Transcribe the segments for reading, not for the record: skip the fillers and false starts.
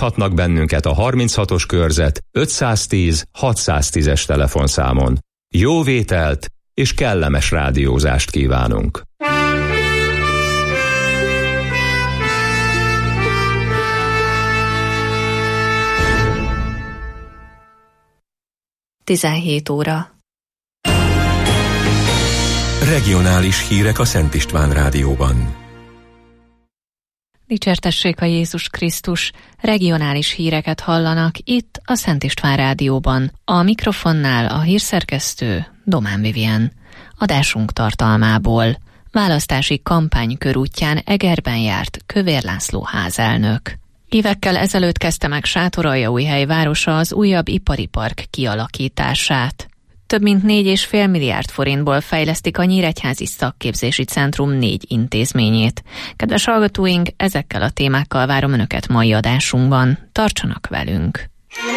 Hallgathatnak bennünket a 36-os körzet 510 610-es telefonszámon. Jó vételt és kellemes rádiózást kívánunk! Tizenhét óra. Regionális hírek a Szent István Rádióban. Dicsértessék a Jézus Krisztus, regionális híreket hallanak itt a Szent István Rádióban. A mikrofonnál a hírszerkesztő Domán Vivien. Adásunk tartalmából. Választási kampány körútján Egerben járt Kövér László házelnök. Évekkel ezelőtt kezdte meg Sátoraljaújhely városa az újabb ipari park kialakítását. Több mint 4,5 milliárd forintból fejlesztik a Nyíregyházi Szakképzési Centrum 4 intézményét. Kedves hallgatóink, ezekkel a témákkal várom Önöket mai adásunkban. Tartsanak velünk!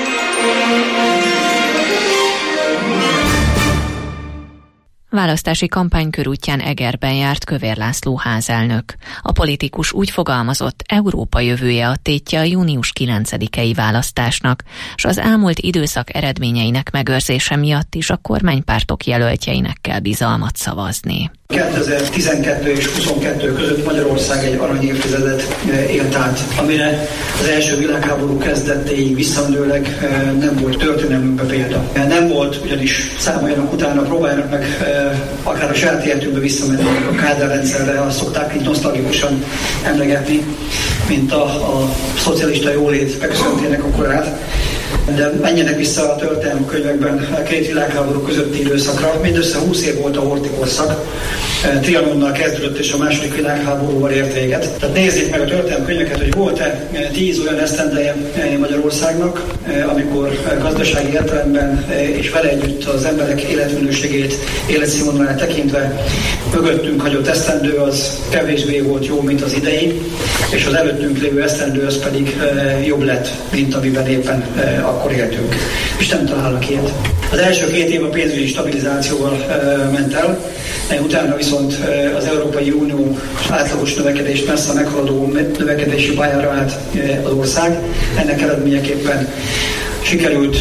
Választási kampány körútján Egerben járt Kövér László házelnök. A politikus úgy fogalmazott, Európa jövője a tétje a június 9-i választásnak, és az elmúlt időszak eredményeinek megőrzése miatt is a kormánypártok jelöltjeinek kell bizalmat szavazni. 2012 és 22 között Magyarország egy arany évtizedet élt át, amire az első világháború kezdetéig visszamenőleg nem volt történelmünkben példa. Nem volt, ugyanis számoljanak utána, próbáljanak meg akár a saját életünkbe visszamenni a Kádár rendszerre, azt szokták így nosztalgikusan emlegetni, mint a szocialista jólét megszöntének a korát. De menjenek vissza a történelmi könyvekben a két világháború közötti időszakra. Mindössze 20 év volt a horthy korszak. Trianonnal kezdődött és a második világháborúval ért véget. Tehát nézzék meg a történelmi könyveket, hogy volt-e 10 olyan esztendeje Magyarországnak, amikor gazdasági értelemben és vele együtt az emberek életminőségét, életszínvonalát tekintve mögöttünk hagyott esztendő az kevésbé volt jó, mint az idei, és az előttünk lévő esztendő az pedig jobb lett, mint amiben éppen akkor éltünk. És nem találnak ilyet. Az első 2 év a pénzügyi stabilizációval ment el, utána viszont az Európai Unió átlagos növekedést messze meghaladó növekedési pályára állt az ország. Ennek eredményeképpen sikerült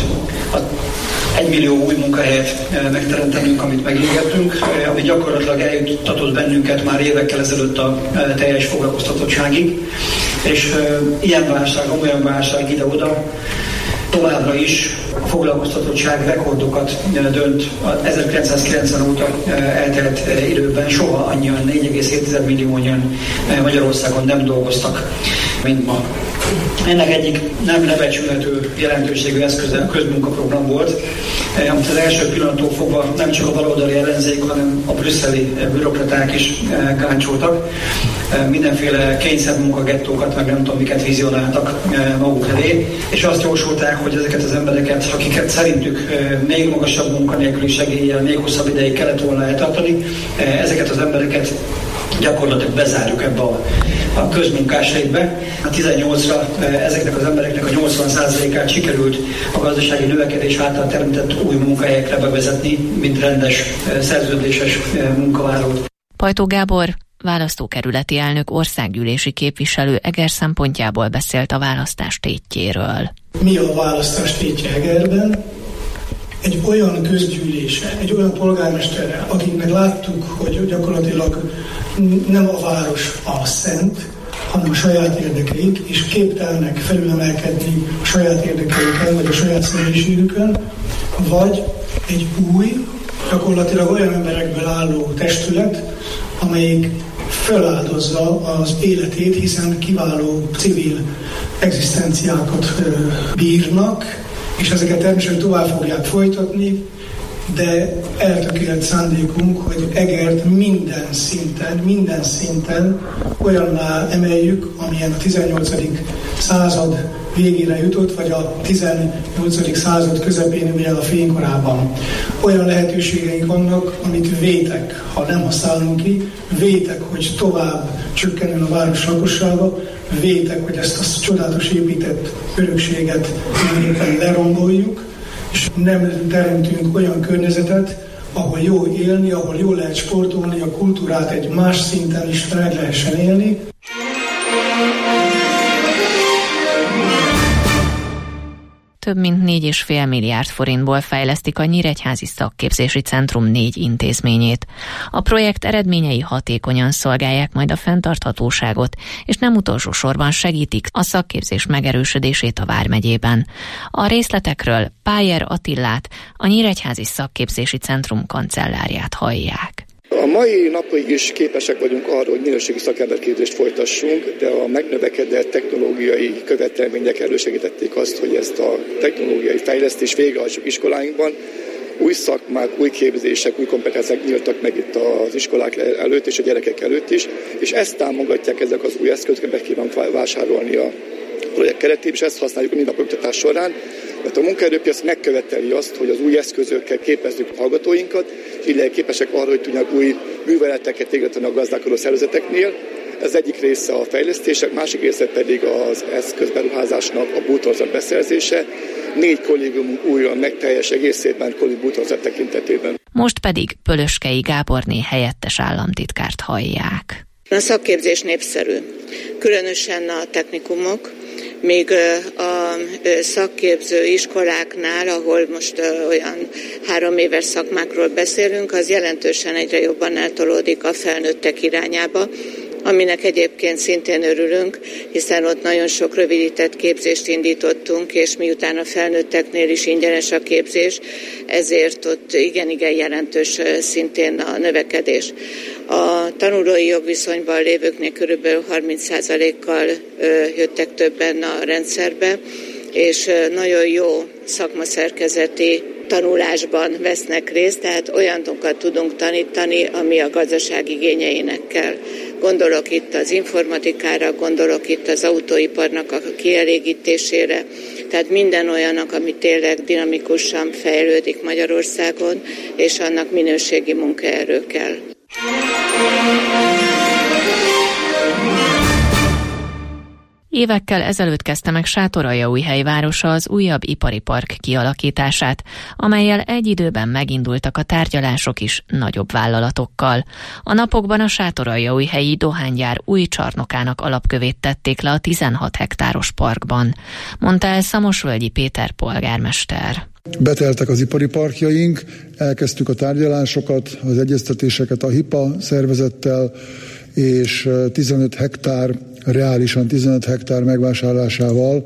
1 millió új munkahelyet megteremtenünk, amit megígértünk, ami gyakorlatilag eljuttatott bennünket már évekkel ezelőtt a teljes foglalkoztatottságig. És ilyen válság, olyan válság ide-oda, továbbra is a foglalkoztatottság rekordokat dönt 1990 óta eltelt időben. Soha annyian, 4,7 millióan Magyarországon nem dolgoztak, mint ma. Ennek egyik nem lebecsülhető jelentőségű eszköze a közmunkaprogram volt, amit az első pillanattól fogva nem csak a baloldali ellenzék, hanem a brüsszeli bürokraták is káncsoltak. Mindenféle kényszermunkagettókat, meg nem tudom miket vizionáltak maguk elé, és azt jósolták, hogy ezeket az embereket, akiket szerintük még magasabb munkanélküli segéllyel, még hosszabb ideig kellett volna eltartani, ezeket az embereket gyakorlatilag bezárjuk ebbe a közmunkás létbe. A 18-ra ezeknek az embereknek a 80%-át sikerült a gazdasági növekedés által teremtett új munkahelyekre bevezetni, mint rendes, szerződéses munkavállalót. Pajtó Gábor, választókerületi elnök, országgyűlési képviselő Eger szempontjából beszélt a választás tétjéről. Mi a választás tétje Egerben? Egy olyan közgyűlése, egy olyan polgármesterrel, akiknek láttuk, hogy gyakorlatilag nem a város a szent, hanem a saját érdekeik, és képtelenek felülemelkedni a saját érdekeiken, vagy a saját személyiségükön, vagy egy új, gyakorlatilag olyan emberekből álló testület, amelyik feláldozza az életét, hiszen kiváló civil egzisztenciákat bírnak, és ezeket természetesen tovább fogják folytatni, de eltökélt szándékunk, hogy Egert minden szinten olyanná emeljük, amilyen a 18. század végére jutott, vagy a 18. század közepén, ugye a fénykorában. Olyan lehetőségeink vannak, amit vétek, ha nem használunk ki, vétek, hogy tovább csökkenjen a város lakossága, vétek, hogy ezt a csodálatos épített örökséget éppen leromboljuk, és nem teremtünk olyan környezetet, ahol jó élni, ahol jól lehet sportolni, a kultúrát egy más szinten is meg lehessen élni. több mint 4,5 milliárd forintból fejlesztik a Nyíregyházi Szakképzési Centrum 4 intézményét. A projekt eredményei hatékonyan szolgálják majd a fenntarthatóságot, és nem utolsó sorban segítik a szakképzés megerősödését a vármegyében. A részletekről Pájer Attillát, a Nyíregyházi Szakképzési Centrum kancellárját hallják. A mai napig is képesek vagyunk arra, hogy minőségi szakemberképzést folytassunk, de a megnövekedett technológiai követelmények elősegítették azt, hogy ezt a technológiai fejlesztést végrehajtsuk iskoláinkban. Új szakmák, új képzések, új kompetenciák nyíltak meg itt az iskolák előtt és a gyerekek előtt is, és ezt támogatják ezek az új eszközök, be kívánunk vásárolni a projekt keretében, és ezt használjuk a mindennapi oktatás során. Mert a munkaerőpiac megköveteli azt, hogy az új eszközökkel képezzük a hallgatóinkat, és így képesek arra, hogy tudják új műveleteket végrehajtani a gazdálkodó szervezeteknél. Ez egyik része a fejlesztések, másik része pedig az eszközberuházásnak a bútorzat beszerzése. 4 kollégiumunk újon meg teljes egészében bútorzat tekintetében. Most pedig Pölöskei Gáborné helyettes államtitkárt hallják. A szakképzés népszerű, különösen a technikumok, még a szakképző iskoláknál, ahol most olyan 3 éves szakmákról beszélünk, az jelentősen egyre jobban eltolódik a felnőttek irányába, aminek egyébként szintén örülünk, hiszen ott nagyon sok rövidített képzést indítottunk, és miután a felnőtteknél is ingyenes a képzés, ezért ott igen jelentős szintén a növekedés. A tanulói jogviszonyban lévőknél körülbelül 30%-kal jöttek többen a rendszerbe, és nagyon jó szakmaszerkezeti tanulásban vesznek részt, tehát olyanokat tudunk tanítani, ami a gazdaság igényeinek kell. Gondolok itt az informatikára, gondolok itt az autóiparnak a kielégítésére, tehát minden olyanak, ami tényleg dinamikusan fejlődik Magyarországon, és annak minőségi munkaerő kell. Évekkel ezelőtt kezdte meg Sátoraljaújhely városa az újabb ipari park kialakítását, amellyel egy időben megindultak a tárgyalások is nagyobb vállalatokkal. A napokban a sátoraljaújhelyi dohánygyár új csarnokának alapkövét tették le a 16 hektáros parkban, mondta el Szamosvölgyi Péter polgármester. Beteltek az ipari parkjaink, elkezdtük a tárgyalásokat, az egyeztetéseket a HIPA szervezettel, és 15 hektár, reálisan 15 hektár megvásárlásával,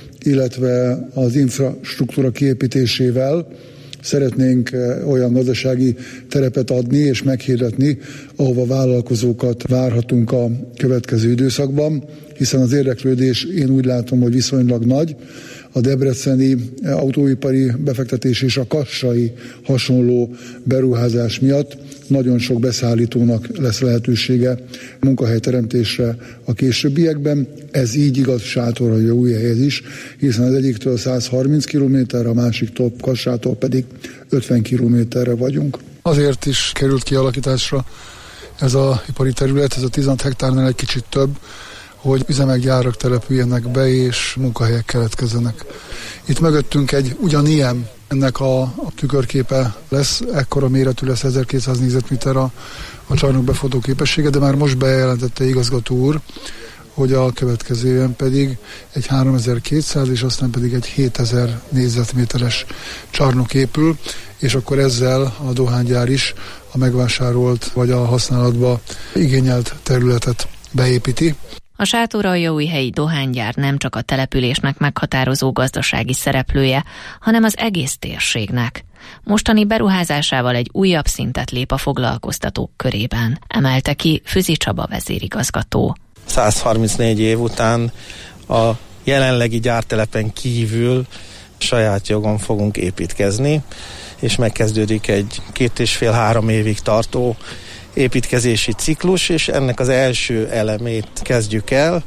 illetve az infrastruktúra kiépítésével szeretnénk olyan gazdasági terepet adni és meghirdetni, ahova vállalkozókat várhatunk a következő időszakban, hiszen az érdeklődés én úgy látom, hogy viszonylag nagy. A debreceni autóipari befektetés és a kassai hasonló beruházás miatt nagyon sok beszállítónak lesz lehetősége munkahelyteremtésre a későbbiekben. Ez így igaz Sátoraljaújhelyhez is, hiszen az egyiktől 130 kilométerre, a másiktól, Kassától pedig 50 kilométerre vagyunk. Azért is került kialakításra ez az ipari terület, ez a 16 hektárnál egy kicsit több, hogy üzemek, gyárak települjenek be, és munkahelyek keletkezzenek. Itt mögöttünk egy ugyanilyen, ennek a tükörképe lesz, ekkora méretű lesz, 1200 négyzetméter a csarnok befogó képessége, de már most bejelentette igazgató úr, hogy a következően pedig egy 3200 és aztán pedig egy 7000 négyzetméteres csarnok épül, és akkor ezzel a dohánygyár is a megvásárolt vagy a használatba igényelt területet beépíti. A Sátoraljaújhelyi dohánygyár nem csak a településnek meghatározó gazdasági szereplője, hanem az egész térségnek. Mostani beruházásával egy újabb szintet lép a foglalkoztatók körében, emelte ki Füzi Csaba vezérigazgató. 134 év után a jelenlegi gyártelepen kívül saját jogon fogunk építkezni, és megkezdődik egy 2,5-3 évig tartó építkezési ciklus, és ennek az első elemét kezdjük el.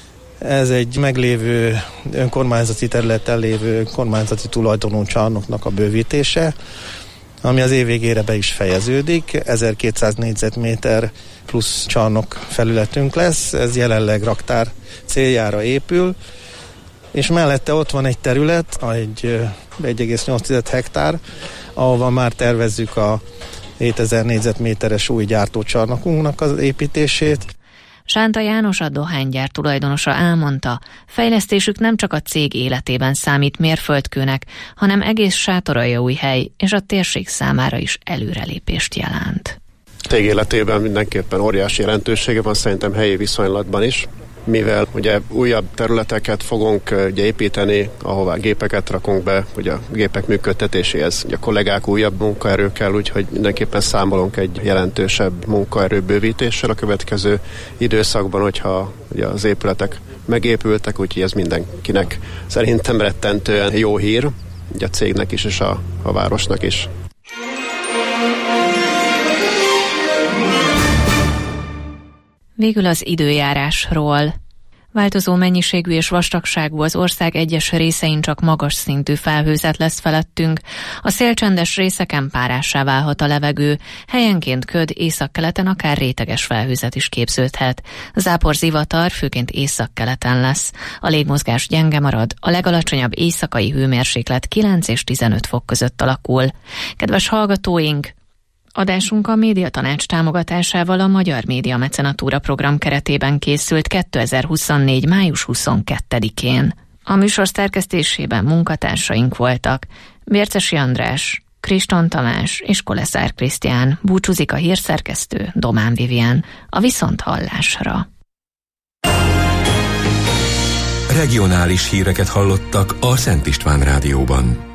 Ez egy meglévő önkormányzati területen lévő önkormányzati tulajdonú csarnoknak a bővítése, ami az év végére be is fejeződik. 1200 négyzetméter plusz csarnok felületünk lesz, ez jelenleg raktár céljára épül, és mellette ott van egy terület, egy 1,8 hektár, ahova már tervezzük a 7000 négyzetméteres új gyártócsarnokunknak az építését. Sánta János, a dohánygyár tulajdonosa elmondta, fejlesztésük nem csak a cég életében számít mérföldkőnek, hanem egész Sátoraljaújhely és a térség számára is előrelépést jelent. Cég életében mindenképpen óriási jelentősége van, szerintem helyi viszonylatban is, mivel ugye újabb területeket fogunk építeni, ahová gépeket rakunk be, ugye a gépek működtetéséhez ugye a kollégák újabb munkaerő kell, úgyhogy mindenképpen számolunk egy jelentősebb munkaerőbővítéssel a következő időszakban, hogyha ugye az épületek megépültek, úgyhogy ez mindenkinek szerintem rettentően jó hír, ugye a cégnek is és a városnak is. Végül az időjárásról. Változó mennyiségű és vastagságú az ország egyes részein csak magas szintű felhőzet lesz felettünk. A szélcsendes részeken párássá válhat a levegő, helyenként köd, északkeleten akár réteges felhőzet is képződhet. Zápor zivatar főként északkeleten lesz. A légmozgás gyenge marad, a legalacsonyabb éjszakai hőmérséklet 9 és 15 fok között alakul. Kedves hallgatóink! Adásunk a Médiatanács támogatásával a Magyar Média Mecenatúra program keretében készült 2024. május 22-én. A műsor szerkesztésében munkatársaink voltak Bércesi András, Kriston Tamás és Koleszár Krisztián. Búcsúzik a hírszerkesztő Domán Vivien. A viszonthallásra. Regionális híreket hallottak a Szent István Rádióban.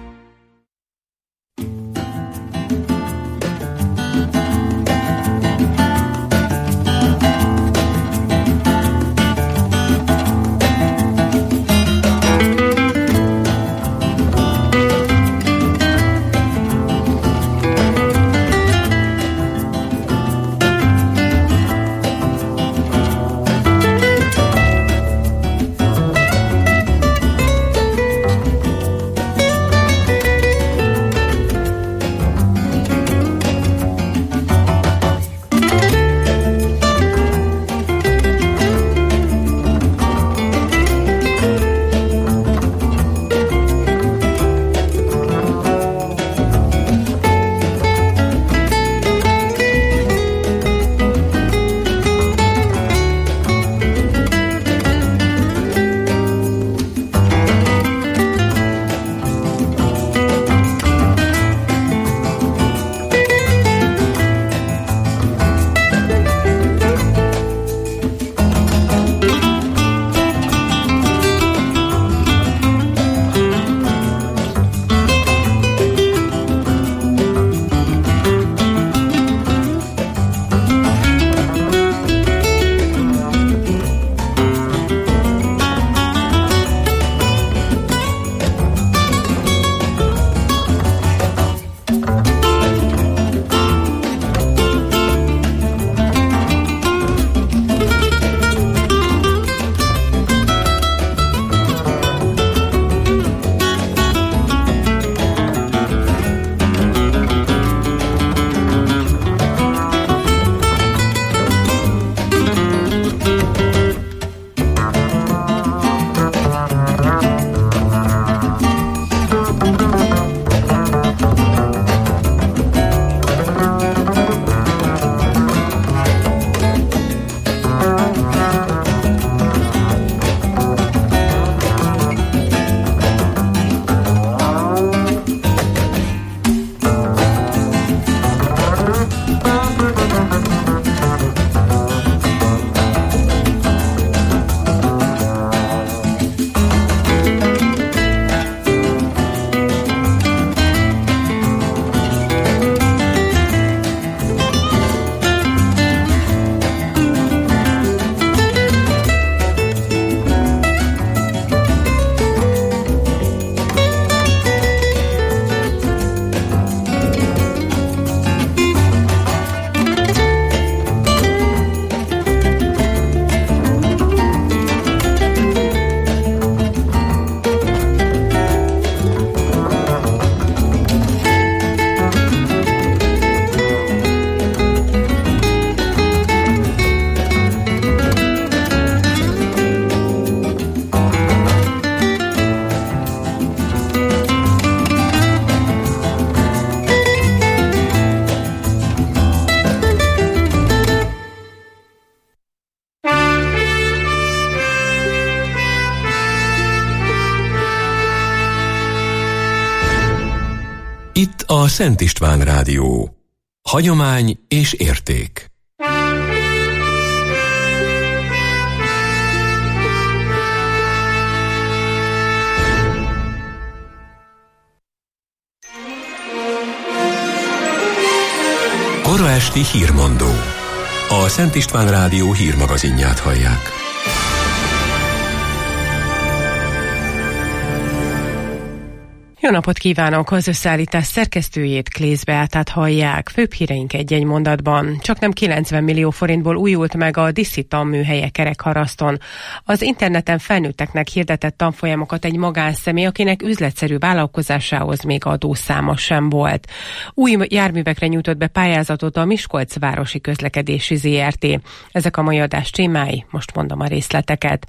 Itt a Szent István Rádió. Hagyomány és érték. Kora esti hírmondó. A Szent István Rádió hírmagazinját hallják. Jó napot kívánok! Az összeállítás szerkesztőjét, Klész Beátát hallják. Főbb híreink egy-egy mondatban. Csaknem 90 millió forintból újult meg a Diszi tanműhelye Kerekharaszton. Az interneten felnőtteknek hirdetett tanfolyamokat egy magánszemély, akinek üzletszerű vállalkozásához még adószáma sem volt. Új járművekre nyújtott be pályázatot a Miskolc Városi Közlekedési ZRT. Ezek a mai adás témái, most mondom a részleteket.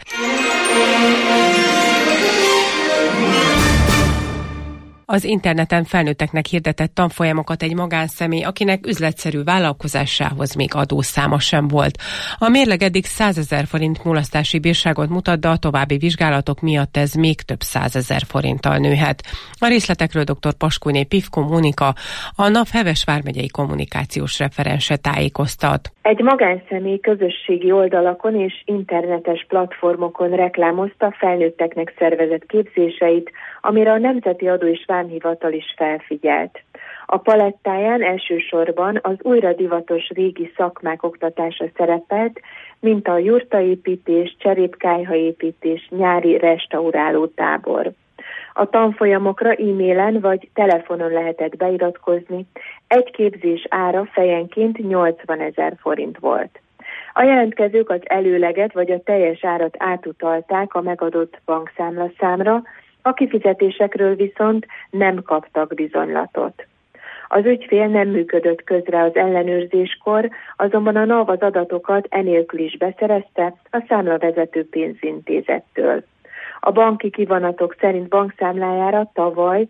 Az interneten felnőtteknek hirdetett tanfolyamokat egy magánszemély, akinek üzletszerű vállalkozásához még adószáma sem volt. A mérleg eddig 100 000 forint mulasztási bírságot mutat, de a további vizsgálatok miatt ez még több 100 000 forinttal nőhet. A részletekről dr. Paskúné Pivko Mónika, a NAV Heves vármegyei kommunikációs referense tájékoztat. Egy magánszemély közösségi oldalakon és internetes platformokon reklámozta felnőtteknek szervezett képzéseit, amire a Nemzeti Adó és Vámhivatal is felfigyelt. A palettáján elsősorban az újra divatos régi szakmák oktatása szerepelt, mint a jurtaépítés, cserépkályhaépítés, nyári restauráló tábor. A tanfolyamokra e-mailen vagy telefonon lehetett beiratkozni, egy képzés ára fejenként 80 000 forint volt. A jelentkezők az előleget vagy a teljes árat átutalták a megadott bankszámlaszámra, a kifizetésekről viszont nem kaptak bizonylatot. Az ügyfél nem működött közre az ellenőrzéskor, azonban a NAV az adatokat enélkül is beszerezte a számlavezető pénzintézettől. A banki kivonatok szerint bankszámlájára tavaly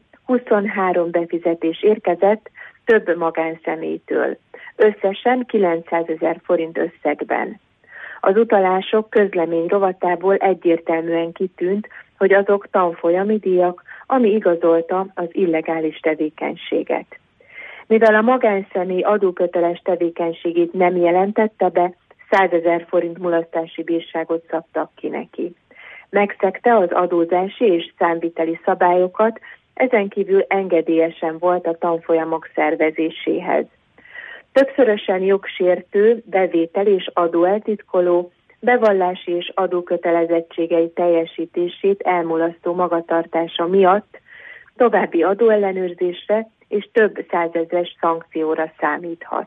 23 befizetés érkezett több magánszemélytől, összesen 900 000 forint összegben. Az utalások közlemény rovatából egyértelműen kitűnt, hogy azok tanfolyami díjak, ami igazolta az illegális tevékenységet. Mivel a magánszemély adóköteles tevékenységét nem jelentette be, 100 000 forint mulasztási bírságot szabtak ki neki. Megszegte az adózási és számviteli szabályokat, ezen kívül engedélyesen volt a tanfolyamok szervezéséhez. Többszörösen jogsértő, bevétel és adóeltitkoló, bevallási és adókötelezettségei teljesítését elmulasztó magatartása miatt további adóellenőrzésre és több 100 000-es szankcióra számíthat.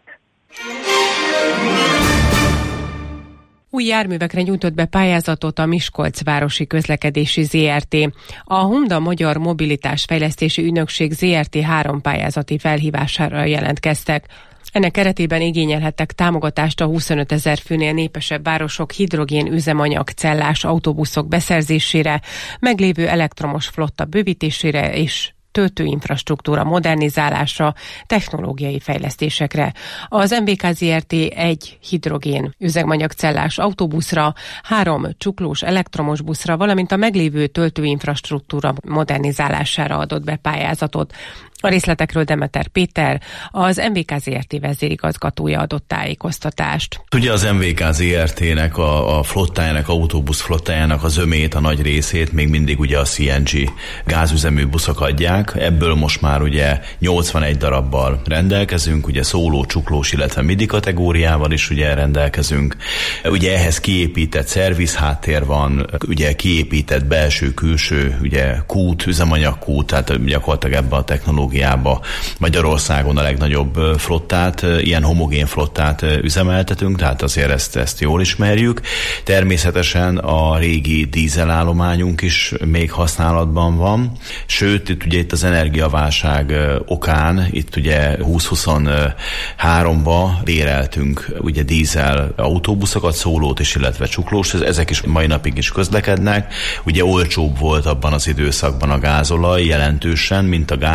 Új járművekre nyújtott be pályázatot a Miskolc Városi Közlekedési ZRT. A Honda Magyar Mobilitás Fejlesztési Ügynökség ZRT 3 pályázati felhívására jelentkeztek. Ennek keretében igényelhettek támogatást a 25 000 főnél népesebb városok hidrogén üzemanyag cellás autóbuszok beszerzésére, meglévő elektromos flotta bővítésére és töltőinfrastruktúra modernizálásra, technológiai fejlesztésekre. Az MVK ZRT 1 hidrogén üzemanyagcellás autóbuszra, 3 csuklós elektromos buszra, valamint a meglévő töltőinfrastruktúra modernizálására adott be pályázatot. A részletekről Demeter Péter, az MVK ZRT vezérigazgatója adott tájékoztatást. Ugye az MVK ZRT-nek a flottájának, autóbusz flottájának a zömét, a nagy részét még mindig ugye a CNG gázüzemű buszok adják. Ebből most már ugye 81 darabbal rendelkezünk, ugye szóló, csuklós, illetve midi kategóriával is ugye rendelkezünk. Ugye ehhez kiépített szervizháttér van, ugye kiépített belső-külső ugye kút, üzemanyagkút, tehát gyakorlatilag ebbe a technológiába Magyarországon a legnagyobb flottát, ilyen homogén flottát üzemeltetünk, tehát azért ezt jól ismerjük. Természetesen a régi dízelállományunk is még használatban van, sőt, itt az energiaválság okán, itt ugye 2023-ba béreltünk ugye dízel autóbuszokat, szólót is, illetve csuklós, ezek is mai napig is közlekednek. Ugye olcsóbb volt abban az időszakban a gázolaj jelentősen, mint a gáz,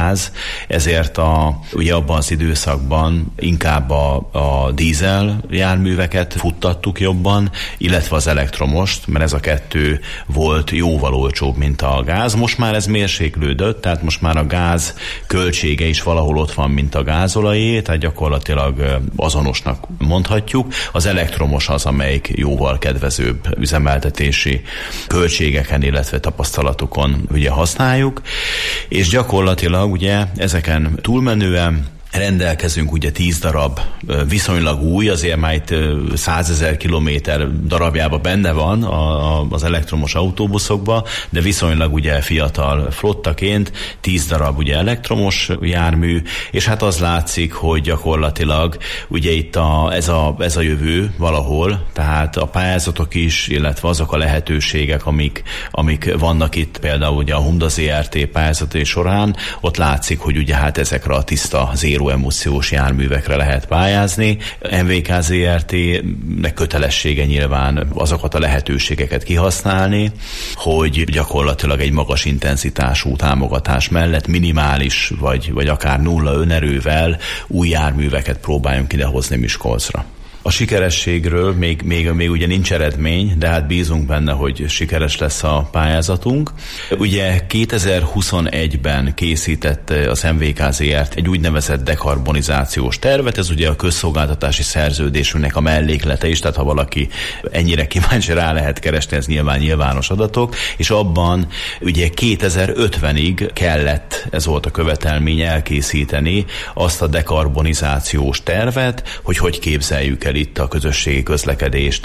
ezért ugye abban az időszakban inkább a dízel járműveket futtattuk jobban, illetve az elektromost, mert ez a kettő volt jóval olcsóbb, mint a gáz. Most már ez mérséklődött, tehát most már a gáz költsége is valahol ott van, mint a gázolajé, tehát gyakorlatilag azonosnak mondhatjuk. Az elektromos az, amelyik jóval kedvezőbb üzemeltetési költségeken, illetve tapasztalatokon ugye használjuk, és gyakorlatilag ugye ezeken túlmenően rendelkezünk ugye 10 darab viszonylag új, azért már itt 100 000 kilométer darabjában benne van az elektromos autóbuszokba, de viszonylag ugye fiatal flottaként 10 darab ugye elektromos jármű, és hát az látszik, hogy gyakorlatilag ugye itt ez a jövő valahol, tehát a pályázatok is, illetve azok a lehetőségek, amik vannak itt például ugye a Honda ZRT pályázatai során, ott látszik, hogy ugye hát ezekre a tiszta zéró emissziós járművekre lehet pályázni. MVK ZRT-nek kötelessége nyilván azokat a lehetőségeket kihasználni, hogy gyakorlatilag egy magas intenzitású támogatás mellett minimális vagy akár nulla önerővel új járműveket próbáljunk idehozni Miskolcra. A sikerességről még ugye nincs eredmény, de hát bízunk benne, hogy sikeres lesz a pályázatunk. Ugye 2021-ben készített az MVK ZRT egy úgynevezett dekarbonizációs tervet, ez ugye a közszolgáltatási szerződésünknek a melléklete is, tehát ha valaki ennyire kíváncsi, rá lehet keresni, ez nyilvános adatok, és abban ugye 2050-ig kellett, ez volt a követelmény, elkészíteni azt a dekarbonizációs tervet, hogy képzeljük el itt a közösségi közlekedést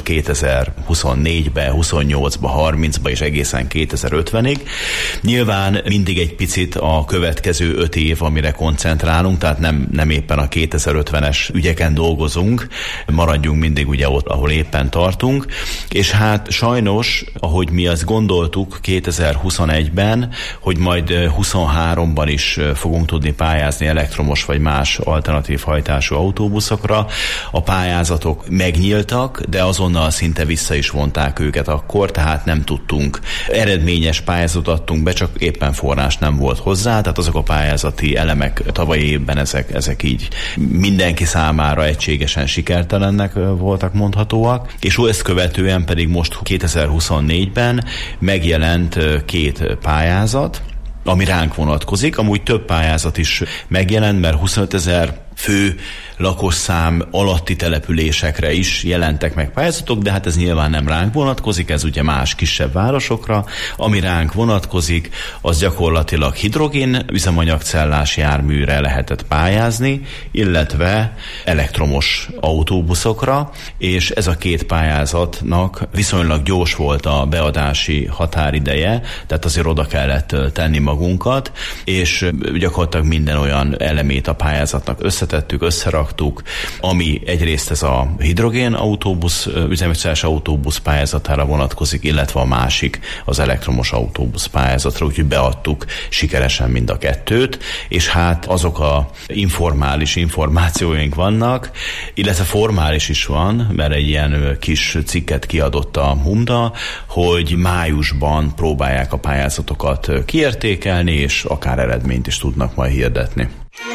2024-be, 28-ba, 30-ba és egészen 2050-ig. Nyilván mindig egy picit a következő 5 év, amire koncentrálunk, tehát nem éppen a 2050-es ügyeken dolgozunk, maradjunk mindig ugye ott, ahol éppen tartunk, és hát sajnos, ahogy mi azt gondoltuk 2021-ben, hogy majd 23-ban is fogunk tudni pályázni elektromos vagy más alternatív hajtású autóbuszokra, a pályázatok megnyíltak, de azonnal szinte vissza is vonták őket akkor, tehát nem tudtunk. Eredményes pályázatot adtunk be, csak éppen forrás nem volt hozzá, tehát azok a pályázati elemek tavalyi évben ezek így mindenki számára egységesen sikertelennek voltak mondhatóak, és ezt követően pedig most 2024-ben megjelent 2 pályázat, ami ránk vonatkozik. Amúgy több pályázat is megjelent, mert 25 000 fő lakosszám alatti településekre is jelentek meg pályázatok, de hát ez nyilván nem ránk vonatkozik, ez ugye más kisebb városokra. Ami ránk vonatkozik, az gyakorlatilag hidrogén üzemanyagcellás járműre lehetett pályázni, illetve elektromos autóbuszokra, és ez a 2 pályázatnak viszonylag gyors volt a beadási határideje, tehát azért oda kellett tenni magunkat, és gyakorlatilag minden olyan elemét a pályázatnak összetettük, összeraktuk, ami egyrészt ez a hidrogén autóbusz, üzemanyagcellás autóbusz pályázatára vonatkozik, illetve a másik az elektromos autóbusz pályázatra, úgyhogy beadtuk sikeresen mind a 2-t, és hát azok a informális információink vannak, illetve formális is van, mert egy ilyen kis cikket kiadott a Honda, hogy májusban próbálják a pályázatokat kiértékelni, és akár eredményt is tudnak majd hirdetni.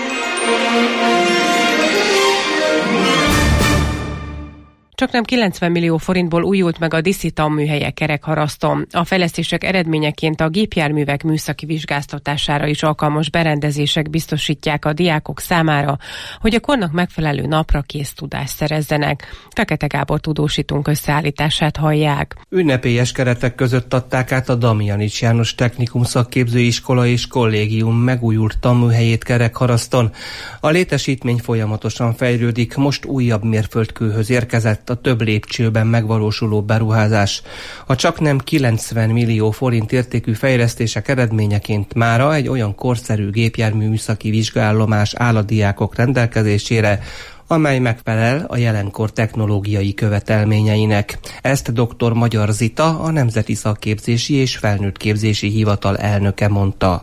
Csaknem 90 millió forintból újult meg a Diszi tanműhelye Kerekharaszton. A fejlesztések eredményeként a gépjárművek műszaki vizsgáztatására is alkalmas berendezések biztosítják a diákok számára, hogy a kornak megfelelő napra kész tudást szerezzenek. Fekete Gábor tudósítunk összeállítását hallják. Ünnepélyes keretek között adták át a Damjanics János Technikum Szakképzőiskola és Kollégium megújult tanműhelyét Kerekharaszton. A létesítmény folyamatosan fejlődik, most újabb mérföldkőhöz érkezett a több lépcsőben megvalósuló beruházás. A csaknem 90 millió forint értékű fejlesztések eredményeként mára egy olyan korszerű gépjármű műszaki vizsgállomás áll a diákok rendelkezésére, amely megfelel a jelenkor technológiai követelményeinek. Ezt dr. Magyar Zita, a Nemzeti Szakképzési és Felnőttképzési Hivatal elnöke mondta.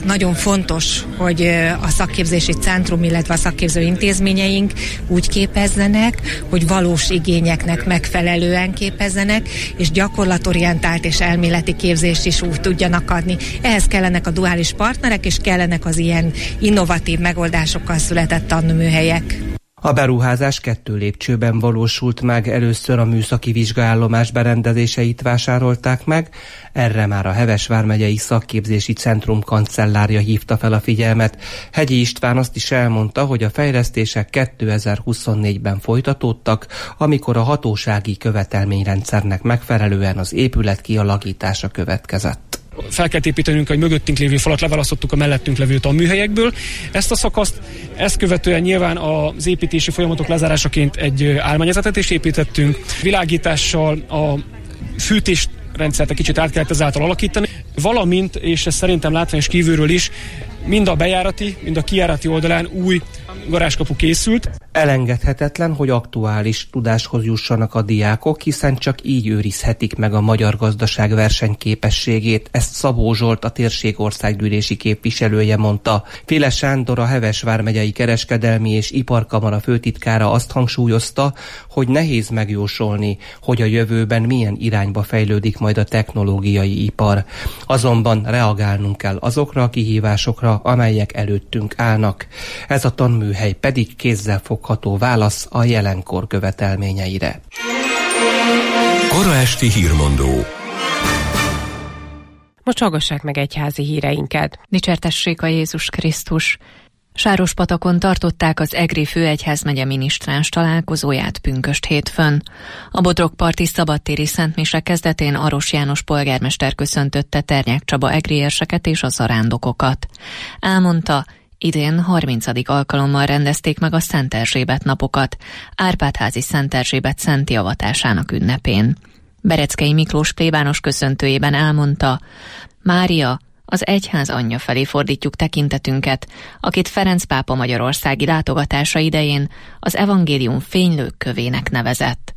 Nagyon fontos, hogy a szakképzési centrum, illetve a szakképző intézményeink úgy képezzenek, hogy valós igényeknek megfelelően képezzenek, és gyakorlatorientált és elméleti képzést is úgy tudjanak adni. Ehhez kellenek a duális partnerek, és kellenek az ilyen innovatív megoldásokkal született tanműhelyek. A beruházás 2 lépcsőben valósult meg, először a műszaki vizsgaállomás berendezéseit vásárolták meg, erre már a Heves vármegyei szakképzési centrum kancellárja hívta fel a figyelmet. Hegyi István azt is elmondta, hogy a fejlesztések 2024-ben folytatódtak, amikor a hatósági követelményrendszernek megfelelően az épület kialakítása következett. Fel kell építenünk, hogy mögöttünk lévő falat leválasztottuk a mellettünk levő tanműhelyekből. Ezt a szakaszt, ezt követően nyilván az építési folyamatok lezárásaként egy álmányezetet is építettünk. Világítással a fűtésrendszert egy kicsit át kellett ezáltal alakítani, valamint, és ez szerintem látványos kívülről is, mind a bejárati, mind a kijárati oldalán új garázskapu készült. Elengedhetetlen, hogy aktuális tudáshoz jussanak a diákok, hiszen csak így őrizhetik meg a magyar gazdaság versenyképességét. Ezt Szabó Zsolt, a térség országgyűlési képviselője mondta. Féles Sándor, a Heves vármegyei kereskedelmi és iparkamara főtitkára azt hangsúlyozta, hogy nehéz megjósolni, hogy a jövőben milyen irányba fejlődik majd a technológiai ipar. Azonban reagálnunk kell azokra a kihívásokra, amelyek előttünk állnak. Ez a tanműhely pedig kézzelfogható válasz a jelenkor követelményeire. Kora esti hírmondó. Most hallgassák meg egyházi híreinket. Dicsértessék a Jézus Krisztus! Sárospatakon tartották az Egri főegyházmegye minisztráns találkozóját pünkösd hétfőn. A Bodrogparti szabadtéri szentmise kezdetén Aros János polgármester köszöntötte Ternyák Csaba egri érseket és a zarándokokat. Elmondta, idén 30. alkalommal rendezték meg a Szent Erzsébet napokat, Árpád-házi Szent Erzsébet szenti avatásának ünnepén. Bereckei Miklós plébános köszöntőjében elmondta, Mária, az egyház anyja felé fordítjuk tekintetünket, akit Ferenc pápa magyarországi látogatása idején az evangélium fénylőkövének nevezett.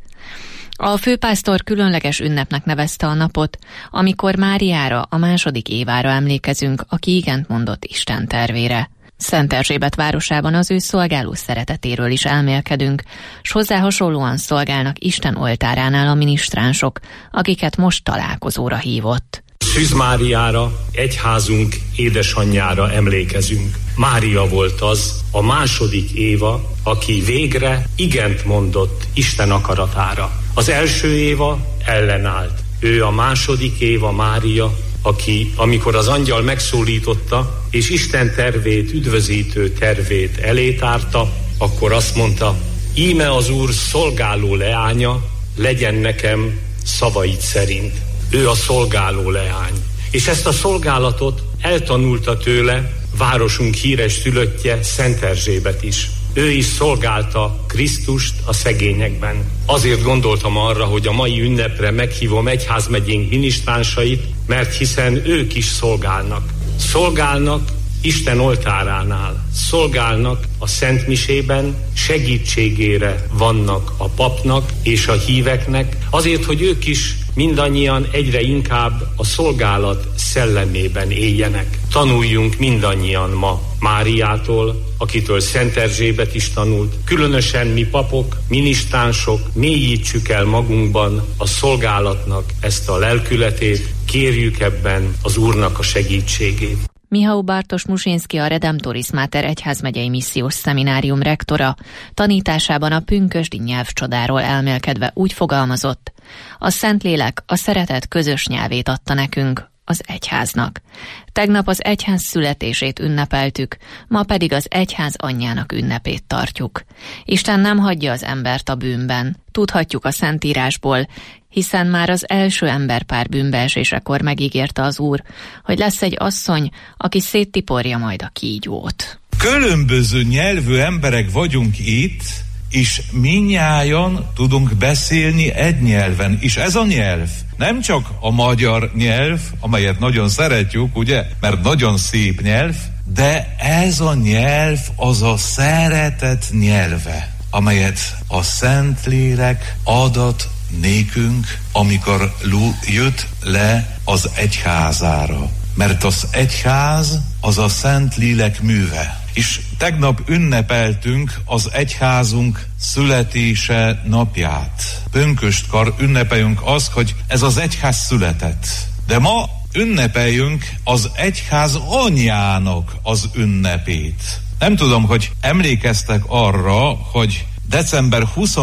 A főpásztor különleges ünnepnek nevezte a napot, amikor Máriára, a 2. Évára emlékezünk, aki igent mondott Isten tervére. Szent Erzsébet városában az ő szolgáló szeretetéről is elmélkedünk, s hozzá hasonlóan szolgálnak Isten oltáránál a minisztránsok, akiket most találkozóra hívott. Szűz Máriára, egyházunk édesanyjára emlékezünk. Mária volt az, a 2. Éva, aki végre igent mondott Isten akaratára. Az első Éva ellenállt. Ő a 2. Éva, Mária, aki, amikor az angyal megszólította, és Isten tervét, üdvözítő tervét elétárta, akkor azt mondta, íme az Úr szolgáló leánya, legyen nekem szavaid szerint. Ő a szolgáló leány. És ezt a szolgálatot eltanulta tőle városunk híres szülöttje, Szent Erzsébet is. Ő is szolgálta Krisztust a szegényekben. Azért gondoltam arra, hogy a mai ünnepre meghívom egyházmegyénk minisztránsait, mert hiszen ők is szolgálnak. Szolgálnak Isten oltáránál, szolgálnak a szentmisében, segítségére vannak a papnak és a híveknek, azért, hogy ők is mindannyian egyre inkább a szolgálat szellemében éljenek. Tanuljunk mindannyian ma Máriától, akitől Szent Erzsébet is tanult. Különösen mi papok, minisztránsok mélyítsük el magunkban a szolgálatnak ezt a lelkületét, kérjük ebben az Úrnak a segítségét. Mihály Bartos Musinszki, a Redemptoris Mater egyházmegyei missziós szeminárium rektora tanításában a pünkösdi nyelvcsodáról elmélkedve úgy fogalmazott, a Szentlélek a szeretet közös nyelvét adta nekünk, az egyháznak. Tegnap az egyház születését ünnepeltük, ma pedig az egyház anyjának ünnepét tartjuk. Isten nem hagyja az embert a bűnben, tudhatjuk a Szentírásból, hiszen már az első emberpár bűnbeesésekor megígérte az Úr, hogy lesz egy asszony, aki széttiporja majd a kígyót. Különböző nyelvű emberek vagyunk itt, és mindnyájan tudunk beszélni egy nyelven, és ez a nyelv nem csak a magyar nyelv, amelyet nagyon szeretjük, ugye, mert nagyon szép nyelv, de ez a nyelv az a szeretet nyelve, amelyet a Szentlélek adott nékünk, amikor jött le az egyházára. Mert az egyház az a Szent Lélek műve. És tegnap ünnepeltünk az egyházunk születése napját. Pünköstkor ünnepeljünk azt, hogy ez az egyház született. De ma ünnepeljünk az egyház anyjának az ünnepét. Nem tudom, hogy emlékeztek arra, hogy december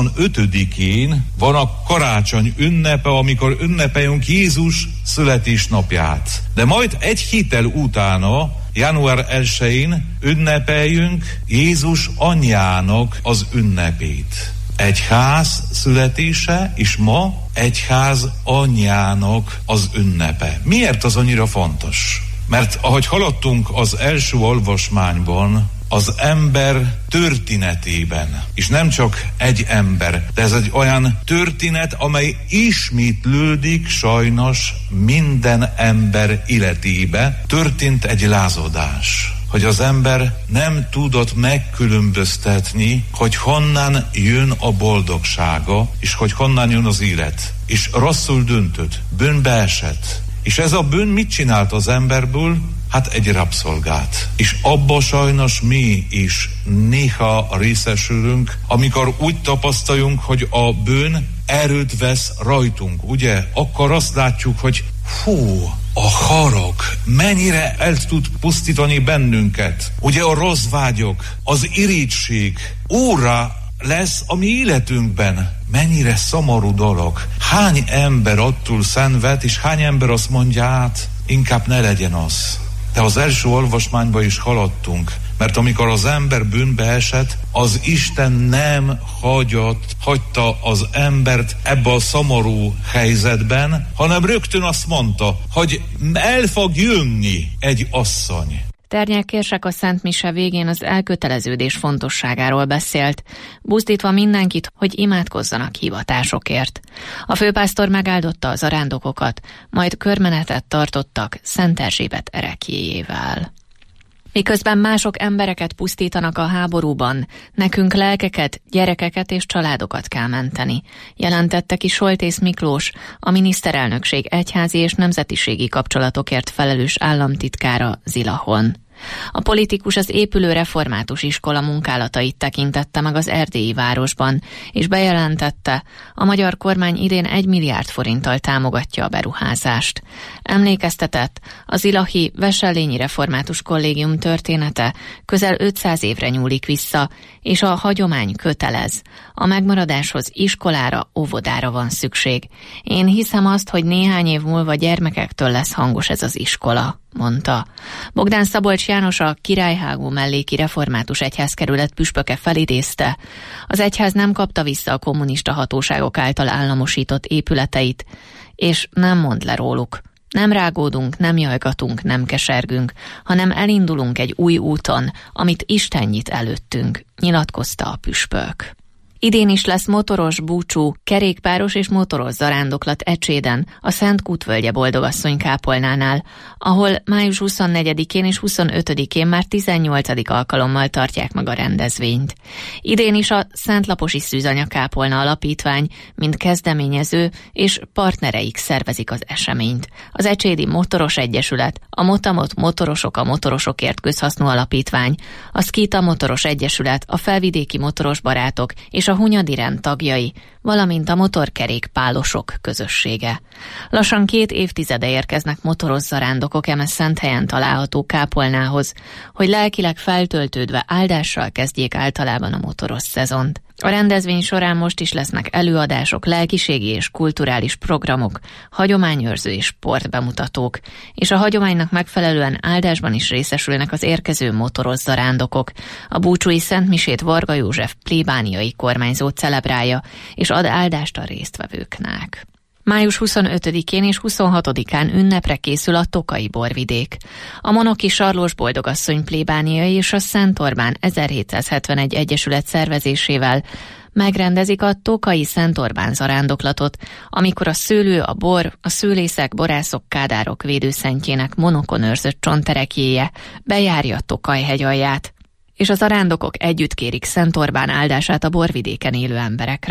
25-én van a karácsony ünnepe, amikor ünnepeljünk Jézus születésnapját. De majd egy héttel utána, január 1-én ünnepeljünk Jézus anyjának az ünnepét. Egyház születése, és ma egyház anyjának az ünnepe. Miért az annyira fontos? Mert ahogy hallottunk az első olvasmányban, az ember történetében, és nem csak egy ember, de ez egy olyan történet, amely ismétlődik sajnos minden ember életébe. Történt egy lázadás, hogy az ember nem tudott megkülönböztetni, hogy honnan jön a boldogsága, és hogy honnan jön az élet. És rosszul döntött, bűnbe esett. És ez a bűn mit csinált az emberből? Hát egy rabszolgát. És abba sajnos mi is néha részesülünk, amikor úgy tapasztaljunk, hogy a bűn erőt vesz rajtunk, ugye? Akkor azt látjuk, hogy a harag mennyire el tud pusztítani bennünket. Ugye a rossz vágyok, az irigység óra lesz a mi életünkben. Mennyire szomorú dolog. Hány ember attól szenved, és hány ember azt mondja, hát inkább ne legyen az. De az első olvasmányban is haladtunk, mert amikor az ember bűnbe esett, az Isten nem hagyta az embert ebbe a szomorú helyzetben, hanem rögtön azt mondta, hogy el fog jönni egy asszony. Ternyák Kérsek a Szent Mise végén az elköteleződés fontosságáról beszélt, buzdítva mindenkit, hogy imádkozzanak hivatásokért. A főpásztor megáldotta az zarándokokat, majd körmenetet tartottak Szent Erzsébet ereklyéjével. Miközben mások embereket pusztítanak a háborúban, nekünk lelkeket, gyerekeket és családokat kell menteni, jelentette ki Soltész Miklós, a miniszterelnökség egyházi és nemzetiségi kapcsolatokért felelős államtitkára Zilahon. A politikus az épülő református iskola munkálatait tekintette meg az erdélyi városban, és bejelentette, a magyar kormány idén 1 milliárd forinttal támogatja a beruházást. Emlékeztetett, az zilahi Vesellényi Református Kollégium története közel 500 évre nyúlik vissza, és a hagyomány kötelez. A megmaradáshoz iskolára, óvodára van szükség. Én hiszem azt, hogy néhány év múlva gyermekektől lesz hangos ez az iskola, mondta. Bogdán Szabolcs János, a Királyhágó melléki református egyházkerület püspöke felidézte. Az egyház nem kapta vissza a kommunista hatóságok által államosított épületeit, és nem mond le róluk. Nem rágódunk, nem jajgatunk, nem kesergünk, hanem elindulunk egy új úton, amit Isten nyit előttünk, nyilatkozta a püspök. Idén is lesz motoros búcsú, kerékpáros és motoros zarándoklat Ecséden, a Szent Kútvölgye Boldogasszony kápolnánál, ahol május 24-én és 25-én már 18. alkalommal tartják meg a rendezvényt. Idén is a Szent Laposi Szűzanya Kápolna Alapítvány, mint kezdeményező és partnereik szervezik az eseményt. Az Ecsédi Motoros Egyesület, a Motamot Motorosok a Motorosokért Közhasznú Alapítvány, a Szkíta Motoros Egyesület, a Felvidéki Motoros Barátok és a Hunyadi Rend tagjai, valamint a motorkerékpálosok közössége. Lassan 2 évtizede érkeznek motoros zarándokok eme Szenthelyen található kápolnához, hogy lelkileg feltöltődve áldással kezdjék általában a motoros szezont. A rendezvény során most is lesznek előadások, lelkiségi és kulturális programok, hagyományőrző és sportbemutatók, és a hagyománynak megfelelően áldásban is részesülnek az érkező motoros zarándokok. A búcsúi szentmisét Varga József plébániai kormányzó celebrálja, és ad áldást a résztvevőknek. Május 25-én és 26-án ünnepre készül a Tokai borvidék. A Monoki Sarlós Boldogasszony plébániai és a Szent Orbán 1771 egyesület szervezésével megrendezik a Tokai Szent Orbán zarándoklatot, amikor a szőlő, a bor, a szőlészek, borászok, kádárok védőszentjének monokon őrzött csontterekjéje bejárja Tokaj hegyalját, és a zarándokok együtt kérik Szent Orbán áldását a borvidéken élő emberekre.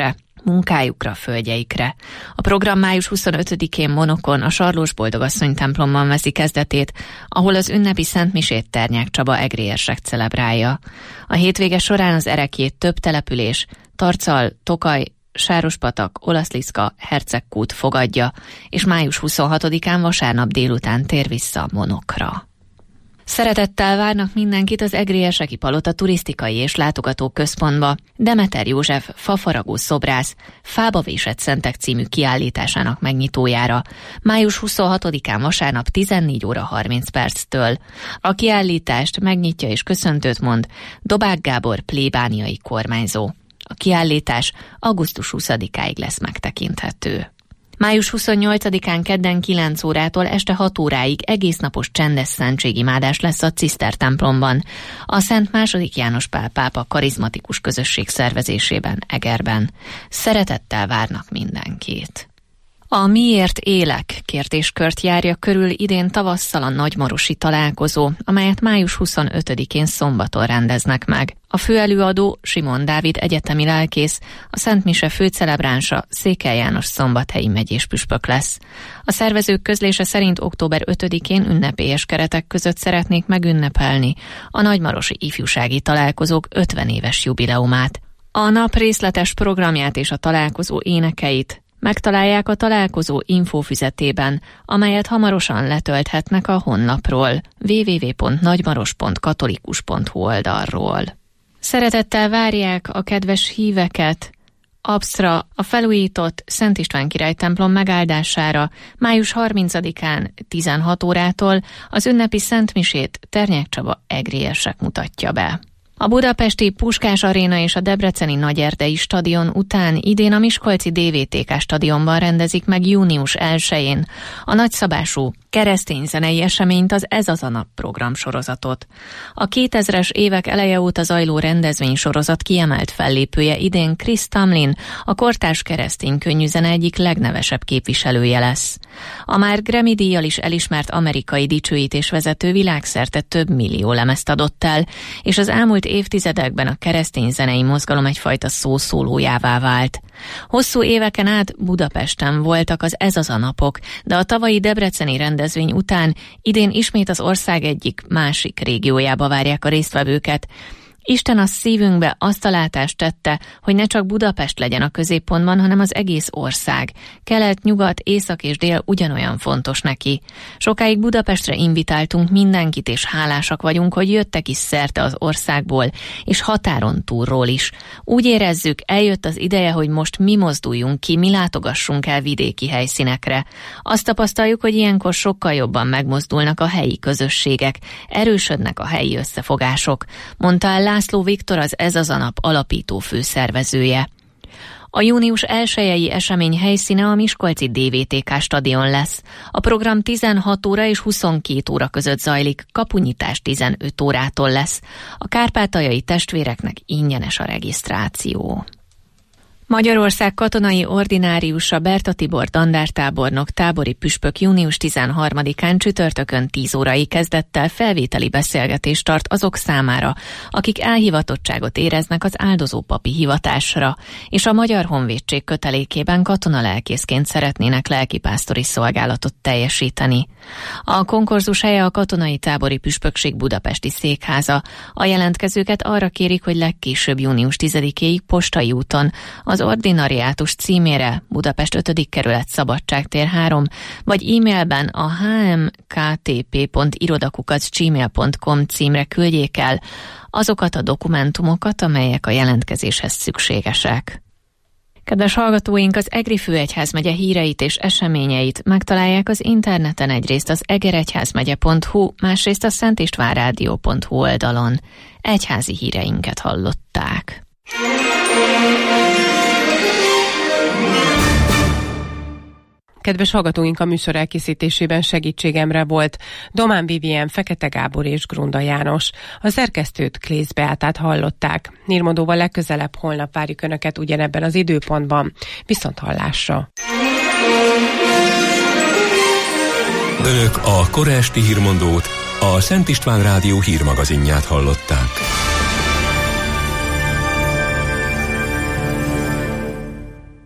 munkájukra, földjeikre. A program május 25-én Monokon a Sarlós Boldogasszony templomban veszi kezdetét, ahol az ünnepi szentmisét Ternyák Csaba egri érsek celebrálja. A hétvége során az erekjét több település, Tarcal, Tokaj, Sárospatak, Olaszliszka, Hercegkút fogadja, és május 26-án vasárnap délután tér vissza Monokra. Szeretettel várnak mindenkit az egri érseki palota turisztikai és látogató központba. Demeter József fafaragó szobrász Fába vésett szentek című kiállításának megnyitójára május 26-án vasárnap 14 óra 30 perctől. A kiállítást megnyitja és köszöntőt mond Dobák Gábor plébániai kormányzó. A kiállítás augusztus 20-áig lesz megtekinthető. Május 28-án kedden 9 órától este 6 óráig egésznapos csendes szentségimádás lesz a Ciszter templomban, a Szent II. János Pál pápa karizmatikus közösség szervezésében Egerben. Szeretettel várnak mindenkit. A Miért élek kérdéskört járja körül idén tavasszal a nagymarosi találkozó, amelyet május 25-én szombaton rendeznek meg. A főelőadó Simon Dávid egyetemi lelkész, a Szent Mise főcelebránsa Székely János szombathelyi megyéspüspök lesz. A szervezők közlése szerint október 5-én ünnepélyes keretek között szeretnék megünnepelni a nagymarosi ifjúsági találkozók 50 éves jubileumát. A nap részletes programját és a találkozó énekeit megtalálják a találkozó infófüzetében, amelyet hamarosan letölthetnek a honlapról, www.nagymaros.katolikus.hu oldalról. Szeretettel várják a kedves híveket Abszra, a felújított Szent István király templom megáldására május 30-án 16 órától az ünnepi szentmisét Ternyák Csaba egri érsek mutatja be. A budapesti Puskás Aréna és a debreceni Nagyerdei stadion után idén a miskolci DVTK stadionban rendezik meg június 1-én a nagyszabású keresztény zenei eseményt, az Ez az a nap programsorozatot. A 2000-es évek eleje óta zajló rendezvénysorozat kiemelt fellépője idén Chris Tomlin, a kortárs keresztény könnyűzene egyik legnevesebb képviselője lesz. A már Grammy-díjjal is elismert amerikai dicsőítésvezető világszerte több millió lemezt adott el, és az elmúlt évtizedekben a keresztény zenei mozgalom egyfajta szószólójává vált. Hosszú éveken át Budapesten voltak az Ez az a napok, de a tavalyi debreceni rendezvény után idén ismét az ország egyik másik régiójába várják a résztvevőket. Isten a szívünkbe azt a látást tette, hogy ne csak Budapest legyen a középpontban, hanem az egész ország. Kelet, nyugat, észak és dél ugyanolyan fontos neki. Sokáig Budapestre invitáltunk mindenkit, és hálásak vagyunk, hogy jöttek is szerte az országból, és határon túlról is. Úgy érezzük, eljött az ideje, hogy most mi mozduljunk ki, mi látogassunk el vidéki helyszínekre. Azt tapasztaljuk, hogy ilyenkor sokkal jobban megmozdulnak a helyi közösségek, erősödnek a helyi összefogások, mondta el László Viktor, az Ez az a nap alapító főszervezője. A június 1-i esemény helyszíne a miskolci DVTK stadion lesz. A program 16 óra és 22 óra között zajlik, kapunyitás 15 órától lesz. A kárpátaljai testvéreknek ingyenes a regisztráció. Magyarország katonai ordináriusa Berta Tibor dandártábornok tábori püspök június 13-án csütörtökön 10 órai kezdettel felvételi beszélgetést tart azok számára, akik elhivatottságot éreznek az áldozó papi hivatásra, és a Magyar Honvédség kötelékében katonalelkészként szeretnének lelkipásztori szolgálatot teljesíteni. A konkurzus helye a katonai tábori püspökség budapesti székháza. A jelentkezőket arra kérik, hogy legkésőbb június 10-éig Postai úton az ordinariátus címére, Budapest 5. kerület Szabadságtér 3, vagy e-mailben a hmktp.irodakukacgmail.com címre küldjék el azokat a dokumentumokat, amelyek a jelentkezéshez szükségesek. Kedves hallgatóink, az Egri főegyházmegye híreit és eseményeit megtalálják az interneten, egyrészt az egeregyházmegye.hu, másrészt a szentistvánrádió.hu oldalon. Egyházi híreinket hallották. Kedves hallgatóink, a műsor elkészítésében segítségemre volt Domán Vivien, Fekete Gábor és Grunda János. A szerkesztőt Klész Beátát hallották. Hírmondóval legközelebb holnap várjuk Önöket ugyanebben az időpontban. Viszont hallásra! Önök a kora esti hírmondót, a Szent István Rádió hírmagazinját hallották.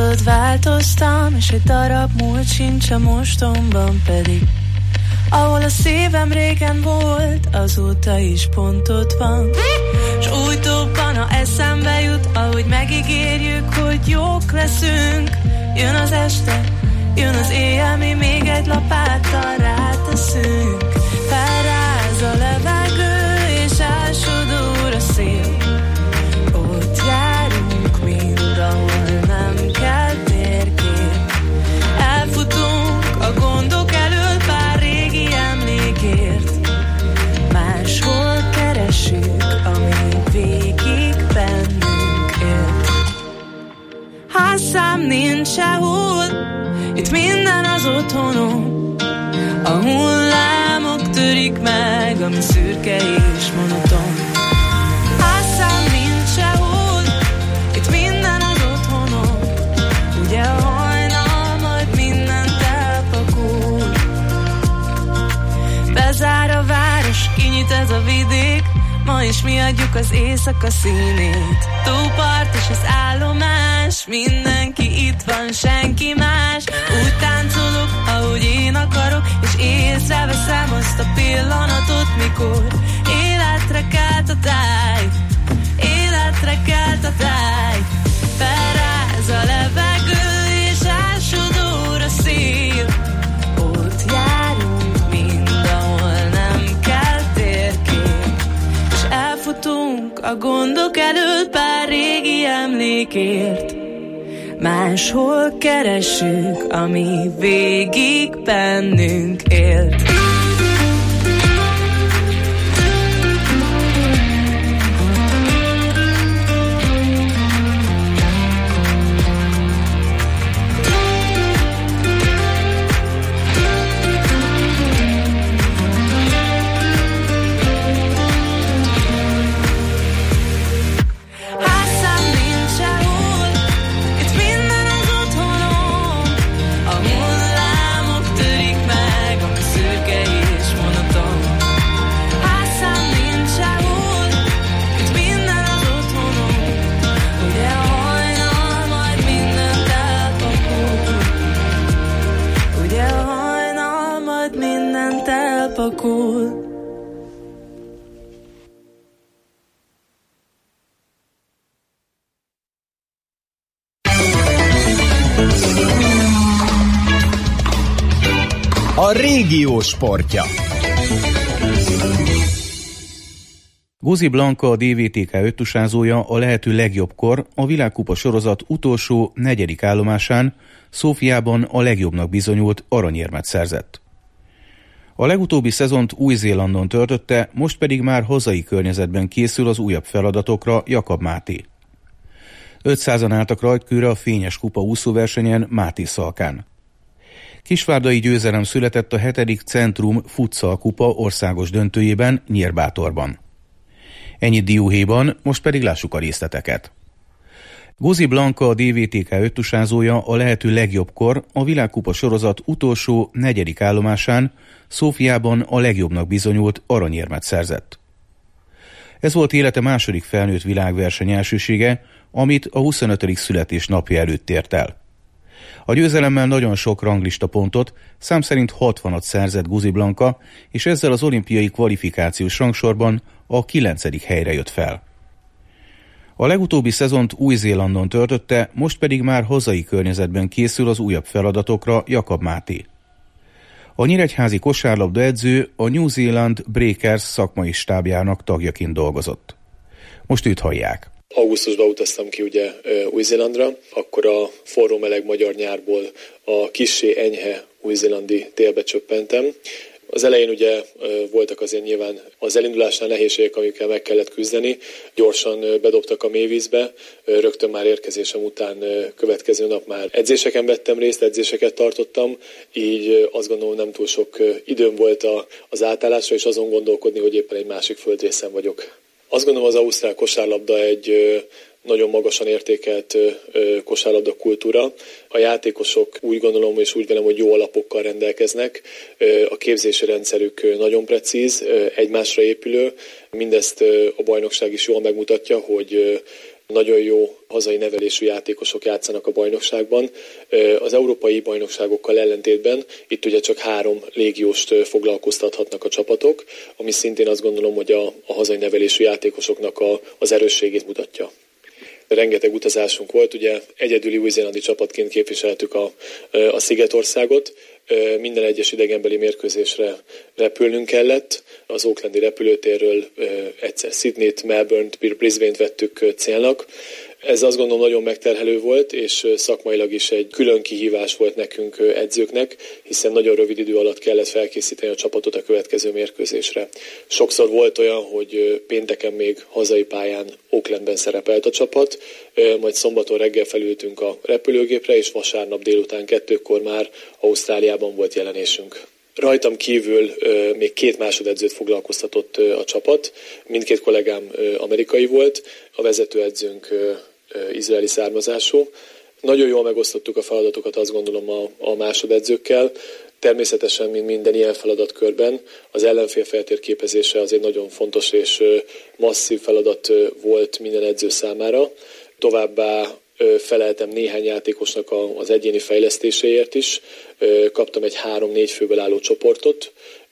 tudod, változtam, és egy darab múlt sincs a mostomban pedig. Ahol a szívem régen volt, azóta is pont ott van. S úgy dobban, ha eszembe jut, ahogy megígérjük, hogy jók leszünk. Jön az este, jön az éjjel, mi még egy lapáttal ráteszünk. Felráz a levegő, és ásodul a szél. Ott járunk ahol nem kell térkép. Elfutunk a gondok elől pár régi emlékért. Máshol keresünk, amíg végig bennünk élt. Házszám nincs sehol, itt minden az otthonom. A hullámok törik meg, ami szürke és monoton. Házszám nincs sehol, itt minden az otthonom. Ugye a hajnal majd mindent elpakol. Bezár a város, kinyit ez a vidék. Ma is mi adjuk az éjszaka színét. Tópart és az állomás, mindenki itt van, senki más. Úgy táncolok, ahogy én akarok, és észreveszem azt a pillanatot, mikor életre kelt a táj. Életre kelt a táj. Felráz a levegő, és ásodor a szél. Ott járunk mind, ahol nem kell térkép. És elfutunk a gondok elől pár régi emlékért. Máshol keressük, ami végig bennünk élt. A régió sportja. Guzi Blanka, a DVTK öttusázója a lehető legjobbkor a világkupa sorozat utolsó 4. állomásán Szófiában a legjobbnak bizonyult aranyérmet szerzett. A legutóbbi szezont Új-Zélandon töltötte, most pedig már hazai környezetben készül az újabb feladatokra Jakab Máté. 500-an álltak rajtkőre a fényes kupa úszóversenyen Máté Szalkán. Kisvárdai győzelem született a 7. Centrum Futsal kupa országos döntőjében Nyírbátorban. Ennyit dióhéjban, most pedig lássuk a részleteket. Guzi Blanka, a DVTK öttusázója a lehető legjobbkor a világkupa sorozat utolsó 4. állomásán Szófiában a legjobbnak bizonyult aranyérmet szerzett. Ez volt élete második felnőtt világverseny elsősége, amit a 25. születésnapja előtt ért el. A győzelemmel nagyon sok ranglista pontot, szám szerint 60-at szerzett Guzi Blanka, és ezzel az olimpiai kvalifikációs rangsorban a 9. helyre jött fel. A legutóbbi szezont Új-Zélandon töltötte, most pedig már hazai környezetben készül az újabb feladatokra Jakab Máté. A nyíregyházi kosárlabda edző a New Zealand Breakers szakmai stábjának tagjaként dolgozott. Most őt hallják. Augusztusban utaztam ki ugye Új-Zélandra, akkor a forró meleg magyar nyárból a kissé enyhe új-zélandi télbe csöppentem. Az elején ugye voltak azért nyilván az elindulásnál nehézségek, amikkel meg kellett küzdeni. Gyorsan bedobtak a mélyvízbe, rögtön már érkezésem után következő nap már edzéseken vettem részt, edzéseket tartottam, így azt gondolom nem túl sok időm volt az átállásra, és azon gondolkodni, hogy éppen egy másik földrészen vagyok. Azt gondolom, az ausztrál kosárlabda egy nagyon magasan értékelt kosárlabda kultúra. A játékosok úgy gondolom és úgy vélem, hogy jó alapokkal rendelkeznek. A képzési rendszerük nagyon precíz, egymásra épülő. Mindezt a bajnokság is jól megmutatja, hogy nagyon jó hazai nevelésű játékosok játszanak a bajnokságban. Az európai bajnokságokkal ellentétben itt ugye csak 3 légióst foglalkoztathatnak a csapatok, ami szintén azt gondolom, hogy a hazai nevelésű játékosoknak az erősségét mutatja. Rengeteg utazásunk volt, ugye egyedüli új-zélandi csapatként képviseltük a Szigetországot, minden egyes idegenbeli mérkőzésre repülnünk kellett. Az Aucklandi repülőtérről egyszer Sydneyt, Melbourne-t, Brisbane-t vettük célnak. Ez azt gondolom nagyon megterhelő volt, és szakmailag is egy külön kihívás volt nekünk edzőknek, hiszen nagyon rövid idő alatt kellett felkészíteni a csapatot a következő mérkőzésre. Sokszor volt olyan, hogy pénteken még hazai pályán Aucklandben szerepelt a csapat, majd szombaton reggel felültünk a repülőgépre, és vasárnap délután 2-kor már Ausztráliában volt jelenésünk. Rajtam kívül még 2 másodedzőt foglalkoztatott a csapat, mindkét kollégám amerikai volt, a vezetőedzőnk izraeli származású. Nagyon jól megosztottuk a feladatokat, azt gondolom a másodedzőkkel. Természetesen, mint minden ilyen feladatkörben, az ellenfél feltérképezése az egy nagyon fontos és masszív feladat volt minden edző számára. Továbbá feleltem néhány játékosnak az egyéni fejlesztéséért is. Kaptam egy 3-4 főből álló csoportot,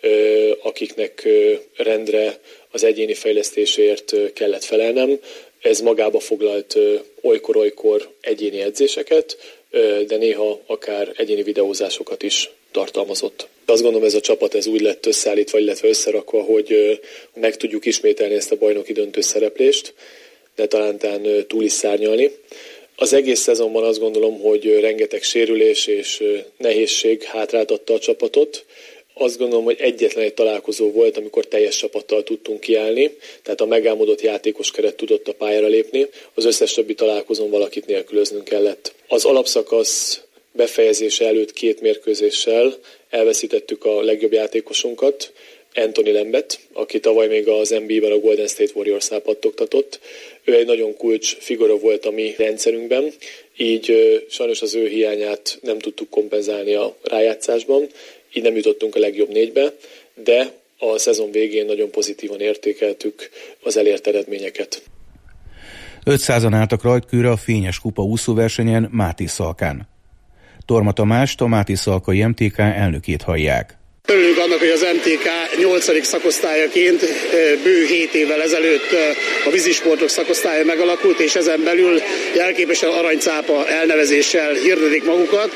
akiknek rendre az egyéni fejlesztéséért kellett felelnem. Ez magába foglalt olykor-olykor egyéni edzéseket, de néha akár egyéni videózásokat is tartalmazott. Azt gondolom, ez a csapat ez úgy lett összeállítva, illetve összerakva, hogy meg tudjuk ismételni ezt a bajnoki döntő szereplést, de talán túl is szárnyalni. Az egész szezonban azt gondolom, hogy rengeteg sérülés és nehézség hátráltatta a csapatot. Azt gondolom, hogy egyetlen egy találkozó volt, amikor teljes csapattal tudtunk kiállni, tehát a megálmodott játékos keret tudott a pályára lépni, az összes többi találkozón valakit nélkülöznünk kellett. Az alapszakasz befejezése előtt 2 mérkőzéssel elveszítettük a legjobb játékosunkat, Anthony Lambet, aki tavaly még az NBA-ben a Golden State Warriors-nál pattogtatott. Ő egy nagyon kulcs figura volt a mi rendszerünkben, így sajnos az ő hiányát nem tudtuk kompenzálni a rájátszásban, így nem jutottunk a legjobb 4-be, de a szezon végén nagyon pozitívan értékeltük az elért eredményeket. 500-an álltak rajtkőre a Fényes Kupa úszóversenyen Mátészalkán. Torma Tamást, a Mátészalkai MTK elnökét hallják. Örülünk annak, hogy az MTK 8. szakosztályaként bő 7 évvel ezelőtt a vízisportok szakosztálya megalakult, és ezen belül jelképesen aranycápa elnevezéssel hirdetik magukat.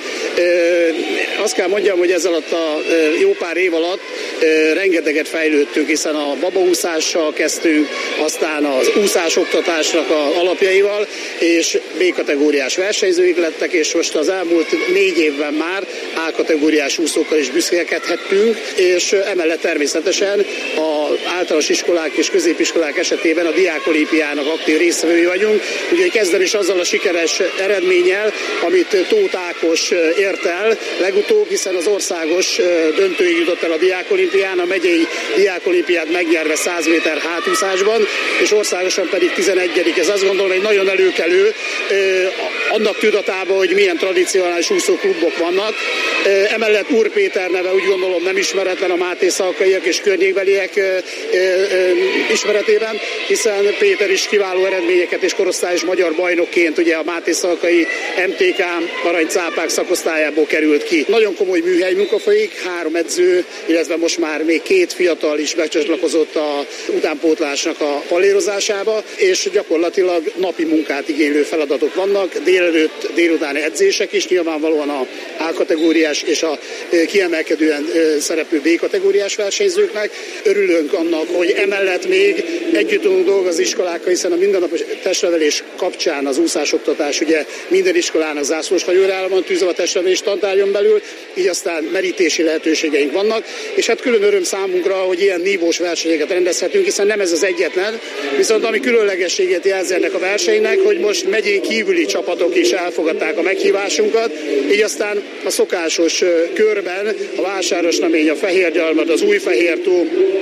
Azt kell mondjam, hogy ez alatt a jó pár év alatt rengeteget fejlődtünk, hiszen a babaúszással kezdtünk, aztán az úszásoktatásnak az alapjaival, és B-kategóriás versenyzőik lettek, és most az elmúlt 4 évben már A-kategóriás úszókkal is büszkélkedhettünk, és emellett természetesen az általános iskolák és középiskolák esetében a diákolimpiának aktív résztvevői vagyunk. Ugye kezdem is azzal a sikeres eredménnyel, amit Tóth Ákos ért el legutóbb, hiszen az országos döntőig jutott el a diákolimpián, a megyei diákolimpiát megnyerve 100 méter hátúszásban, és országosan pedig 11. Ez azt gondolom egy nagyon előkelő, annak tudatában, hogy milyen tradicionális úszóklubok vannak. Emellett Úr Péter neve úgy gondolom nem ismeretlen a mátészalkaiak és környékbeliek ismeretében, hiszen Péter is kiváló eredményeket és korosztályos magyar bajnokként ugye a mátészalkai MTK aranycápák szakosztályából került ki. Nagyon komoly műhely munka folyik, 3 edző, illetve most már még 2 fiatal is becsatlakozott a utánpótlásnak a pallérozásába, és gyakorlatilag napi munkát igénylő feladatok vannak, délelőtt, délutáni edzések is, nyilvánvalóan a A-kategóriás és a kiemelkedően szereplő B-kategóriás versenyzőknek. Örülünk annak, hogy emellett még együtt tudunk dolgozni iskolákkal, hiszen a mindennapos testnevelés kapcsán az úszásoktatás ugye minden iskolának zászlós hajóra áll van tűzve a testnevelés tantárgyon belül, így aztán merítési lehetőségeink vannak, és hát külön öröm számunkra, hogy ilyen nívós versenyeket rendezhetünk, hiszen nem ez az egyetlen, viszont ami különlegességét jelzi ennek a versenynek, hogy most megyén kívüli csapatok is elfogadták a meghívásunkat, így aztán a szokásos körben a Vásárosnamény, a Fehérgyalmad, az Újfehértó,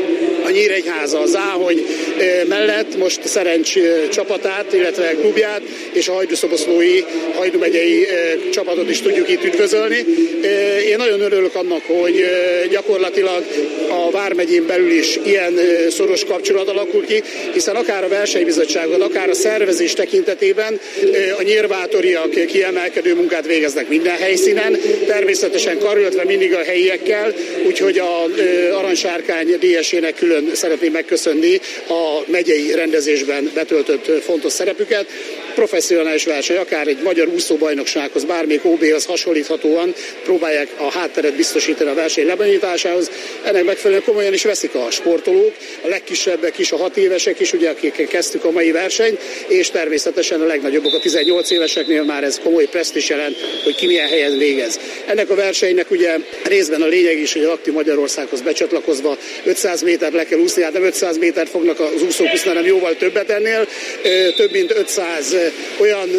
a Nyíregyháza, a Záhony mellett most Szerencs csapatát, illetve klubját és a Hajdú-szoboszlói, Hajdú megyei csapatot is tudjuk itt üdvözölni. Én nagyon örülök annak, hogy gyakorlatilag a Vármegyén belül is ilyen szoros kapcsolat alakul ki, hiszen akár a versenybizottságot, akár a szervezés tekintetében a nyírbátoriak kiemelkedő munkát végeznek minden helyszínen, természetesen karöltve mindig a helyiekkel, úgyhogy a Aranysárkány DSE-nek külön szeretném megköszönni a megyei rendezésben betöltött fontos szerepüket. Professzionális verseny, akár egy magyar úszóbajnoksághoz, bármelyik OB-hoz hasonlíthatóan próbálják a hátteret biztosítani a verseny lebonyolításához. Ennek megfelelően komolyan is veszik a sportolók, a legkisebbek is, a 6 évesek is, ugye, akikkel kezdtük a mai versenyt, és természetesen a legnagyobbak, a 18 éveseknél már ez komoly presztízs jelent, hogy ki milyen helyen végez. Ennek a versenynek ugye részben a lényeg is, hogy az Aktív Magyarországhoz becsatlakozva 500 métert le kell úszni, hát nem 500 métert fognak az úszók úszni, hanem jóval többet ennél. Több mint 500 olyan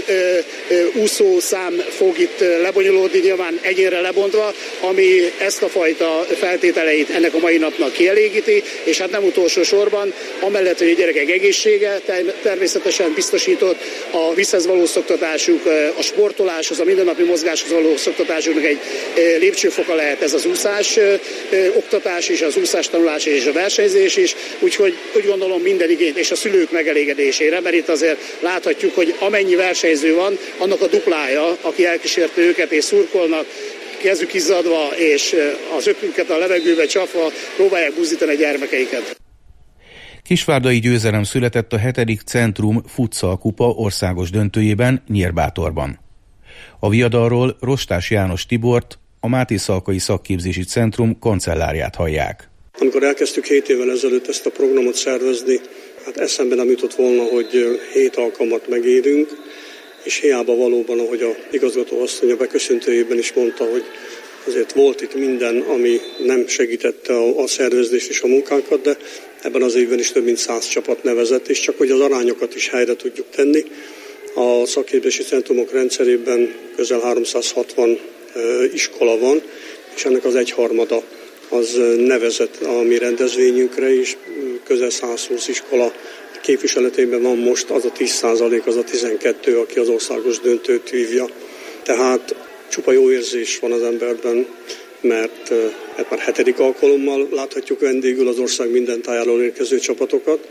úszószám fog itt lebonyolódni, nyilván egyénre lebontva, ami ezt a fajta feltételeit ennek a mai napnak kielégíti, és hát nem utolsó sorban, amellett, hogy a gyerekek egészsége természetesen biztosított, a vízhez való szoktatásuk, a sportoláshoz, a mindennapi mozgáshoz való szoktatásuknak egy lépcsőfoka lehet ez az úszás oktatás is, az úszás tanulás és a versenyzés is, úgyhogy úgy gondolom minden igényt és a szülők megelégedésére, mert itt azért láthatjuk, hogy amennyi versenyző van, annak a duplája, aki elkísérte őket és szurkolnak, kezük izzadva és az ökünket a levegőbe csapva próbálják buzdítani a gyermekeiket. Kisvárdai győzelem született a 7. Centrum Futsal Kupa országos döntőjében Nyírbátorban. A viadalról Rostás János Tibort, a Máté Szalkai Szakképzési Centrum kancellárját hallják. Amikor elkezdtük 7 évvel ezelőtt ezt a programot szervezni, hát eszembe nem jutott volna, hogy 7 alkalmat megérünk, és hiába valóban, ahogy a igazgató asszony a beköszöntőjében is mondta, hogy azért volt itt minden, ami nem segítette a szervezést és a munkánkat, de ebben az évben is több mint 100 csapat nevezett, és csak hogy az arányokat is helyre tudjuk tenni. A szakképzési centrumok rendszerében közel 360 iskola van, és ennek az 1/3 az nevezett a mi rendezvényünkre is, közel 120 iskola képviseletében van most az a 10%, az a 12, aki az országos döntőt vívja. Tehát csupa jó érzés van az emberben, mert már 7. alkalommal láthatjuk vendégül az ország minden tájáról érkező csapatokat.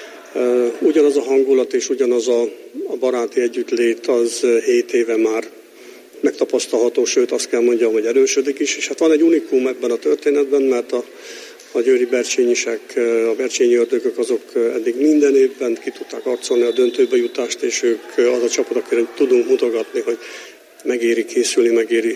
Ugyanaz a hangulat és ugyanaz a baráti együttlét az 7 éve már megtapasztalható, sőt azt kell mondjam, hogy erősödik is. És hát van egy unikum ebben a történetben, mert a győri bercsényisek, a bercsényi ördögök azok eddig minden évben ki tudták arcolni a döntőbe jutást, és ők az a csapat, akire tudunk mutogatni, hogy megéri készülni, megéri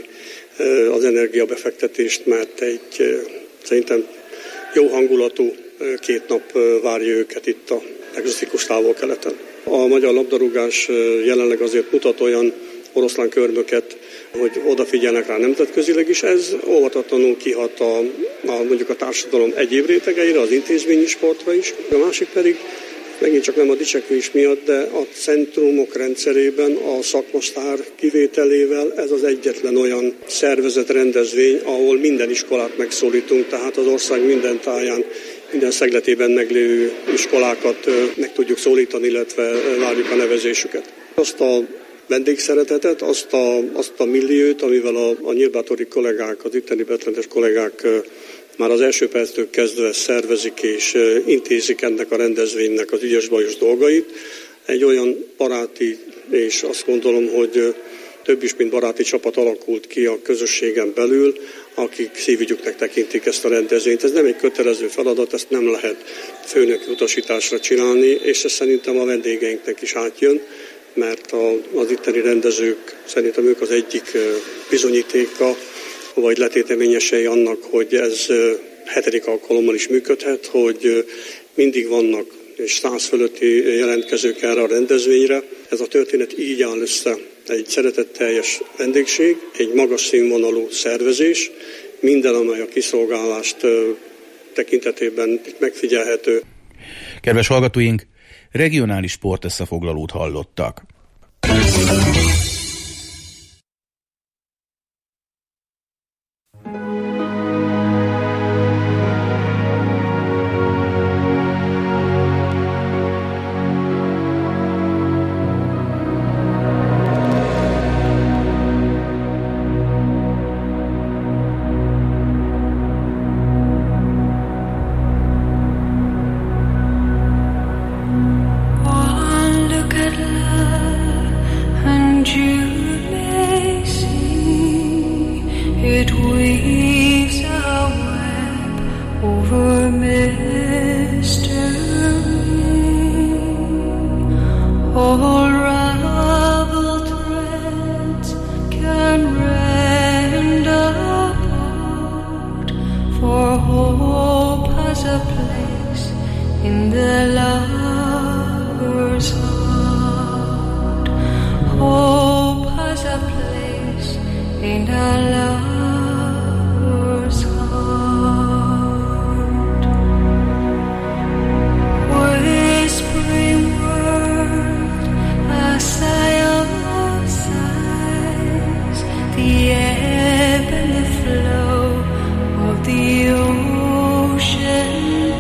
az energiabefektetést, mert egy szerintem jó hangulatú 2 nap várja őket itt a egzotikus Távol-Keleten. A magyar labdarúgás jelenleg azért mutat olyan oroszlán körmöket, hogy odafigyelnek rá nemzetközileg is, ez óvatatlanul kihat mondjuk a társadalom egyéb rétegeire, az intézményi sportra is. A másik pedig, megint csak nem a dicsekvés miatt, de a centrumok rendszerében a szakmasztár kivételével ez az egyetlen olyan szervezett rendezvény, ahol minden iskolát megszólítunk, tehát az ország minden táján, minden szegletében meglévő iskolákat meg tudjuk szólítani, illetve várjuk a nevezésüket. Azt a vendégszeretetet, azt a milliót, amivel a nyírbátori kollégák, az itteni betlentes kollégák már az első perctől kezdve szervezik és intézik ennek a rendezvénynek az ügyes-bajos dolgait. Egy olyan baráti, és azt gondolom, hogy több is, mint baráti csapat alakult ki a közösségen belül, akik szívügyüknek tekintik ezt a rendezvényt. Ez nem egy kötelező feladat, ezt nem lehet főnöki utasításra csinálni, és ez szerintem a vendégeinknek is átjön, mert az itteni rendezők, szerintem ők az egyik bizonyítéka, vagy letéteményesei annak, hogy ez 7. alkalommal is működhet, hogy mindig vannak és 100 fölötti jelentkezők erre a rendezvényre. Ez a történet így áll össze. Egy szeretetteljes vendégség, egy magas színvonalú szervezés, minden, amely a kiszolgálást tekintetében megfigyelhető. Kedves hallgatóink, regionális sportösszefoglalót hallottak. lover's heart. Whispering word, a sigh of sighs, the ebb and the flow of the ocean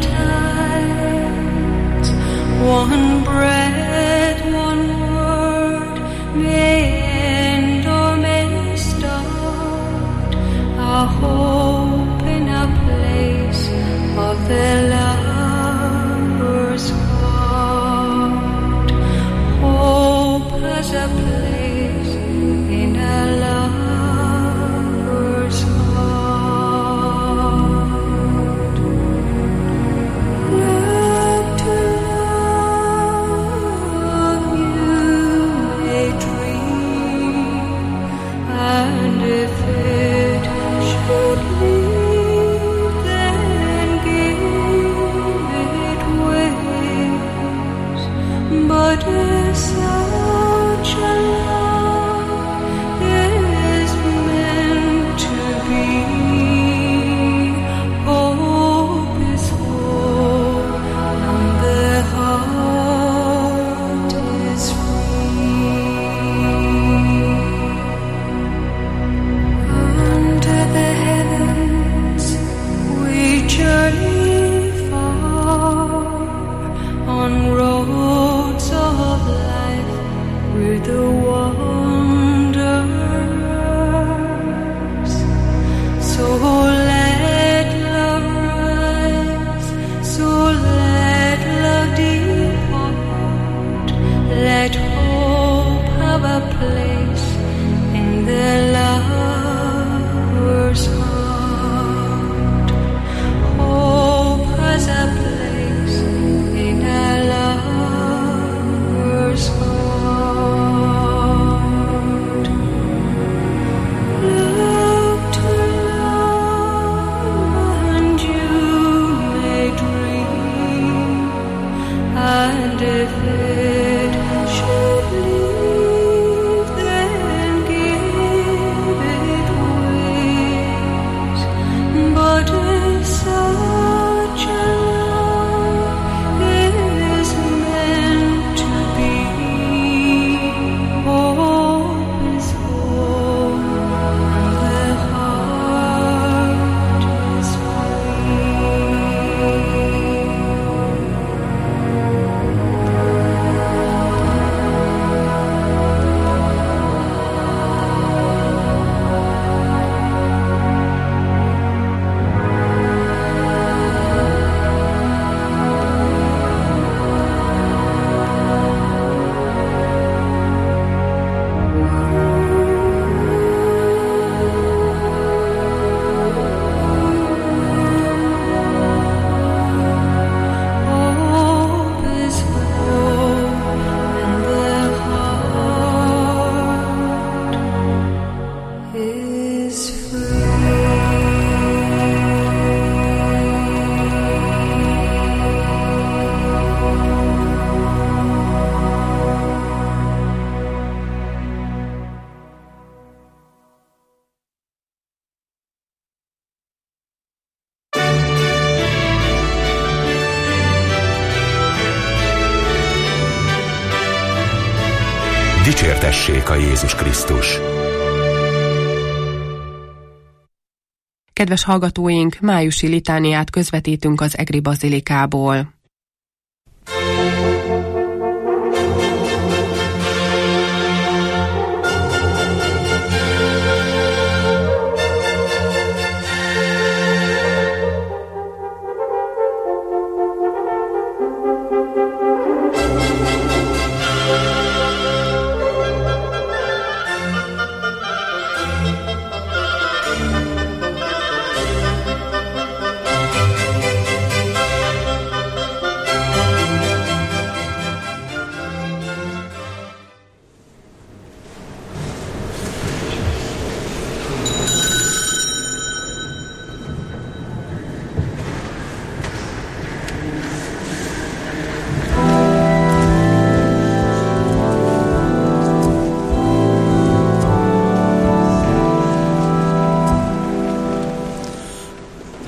tides. One breath, one word may end or may start a hope in a place of their lover's heart. Hope has a place in a lover's heart. Look to love, you may dream, and if it should leave, then give it wings. But if such a love is meant to be, hope is whole and the heart is free. Under the heavens we journey far, on roads of life with the wanderers. So let love rise, so let love depart. Let hope have a place in the lover's heart. Hope has a place in a lover's heart. Look to love, and you may dream, and if it should leave, then give it wings. But if such a love is meant to be, hope is whole and the heart is hope is whole and the heart is Dicsértessék a Jézus Krisztus! Kedves hallgatóink, májusi litániát közvetítünk az Egri Bazilikából.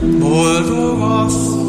boldog az,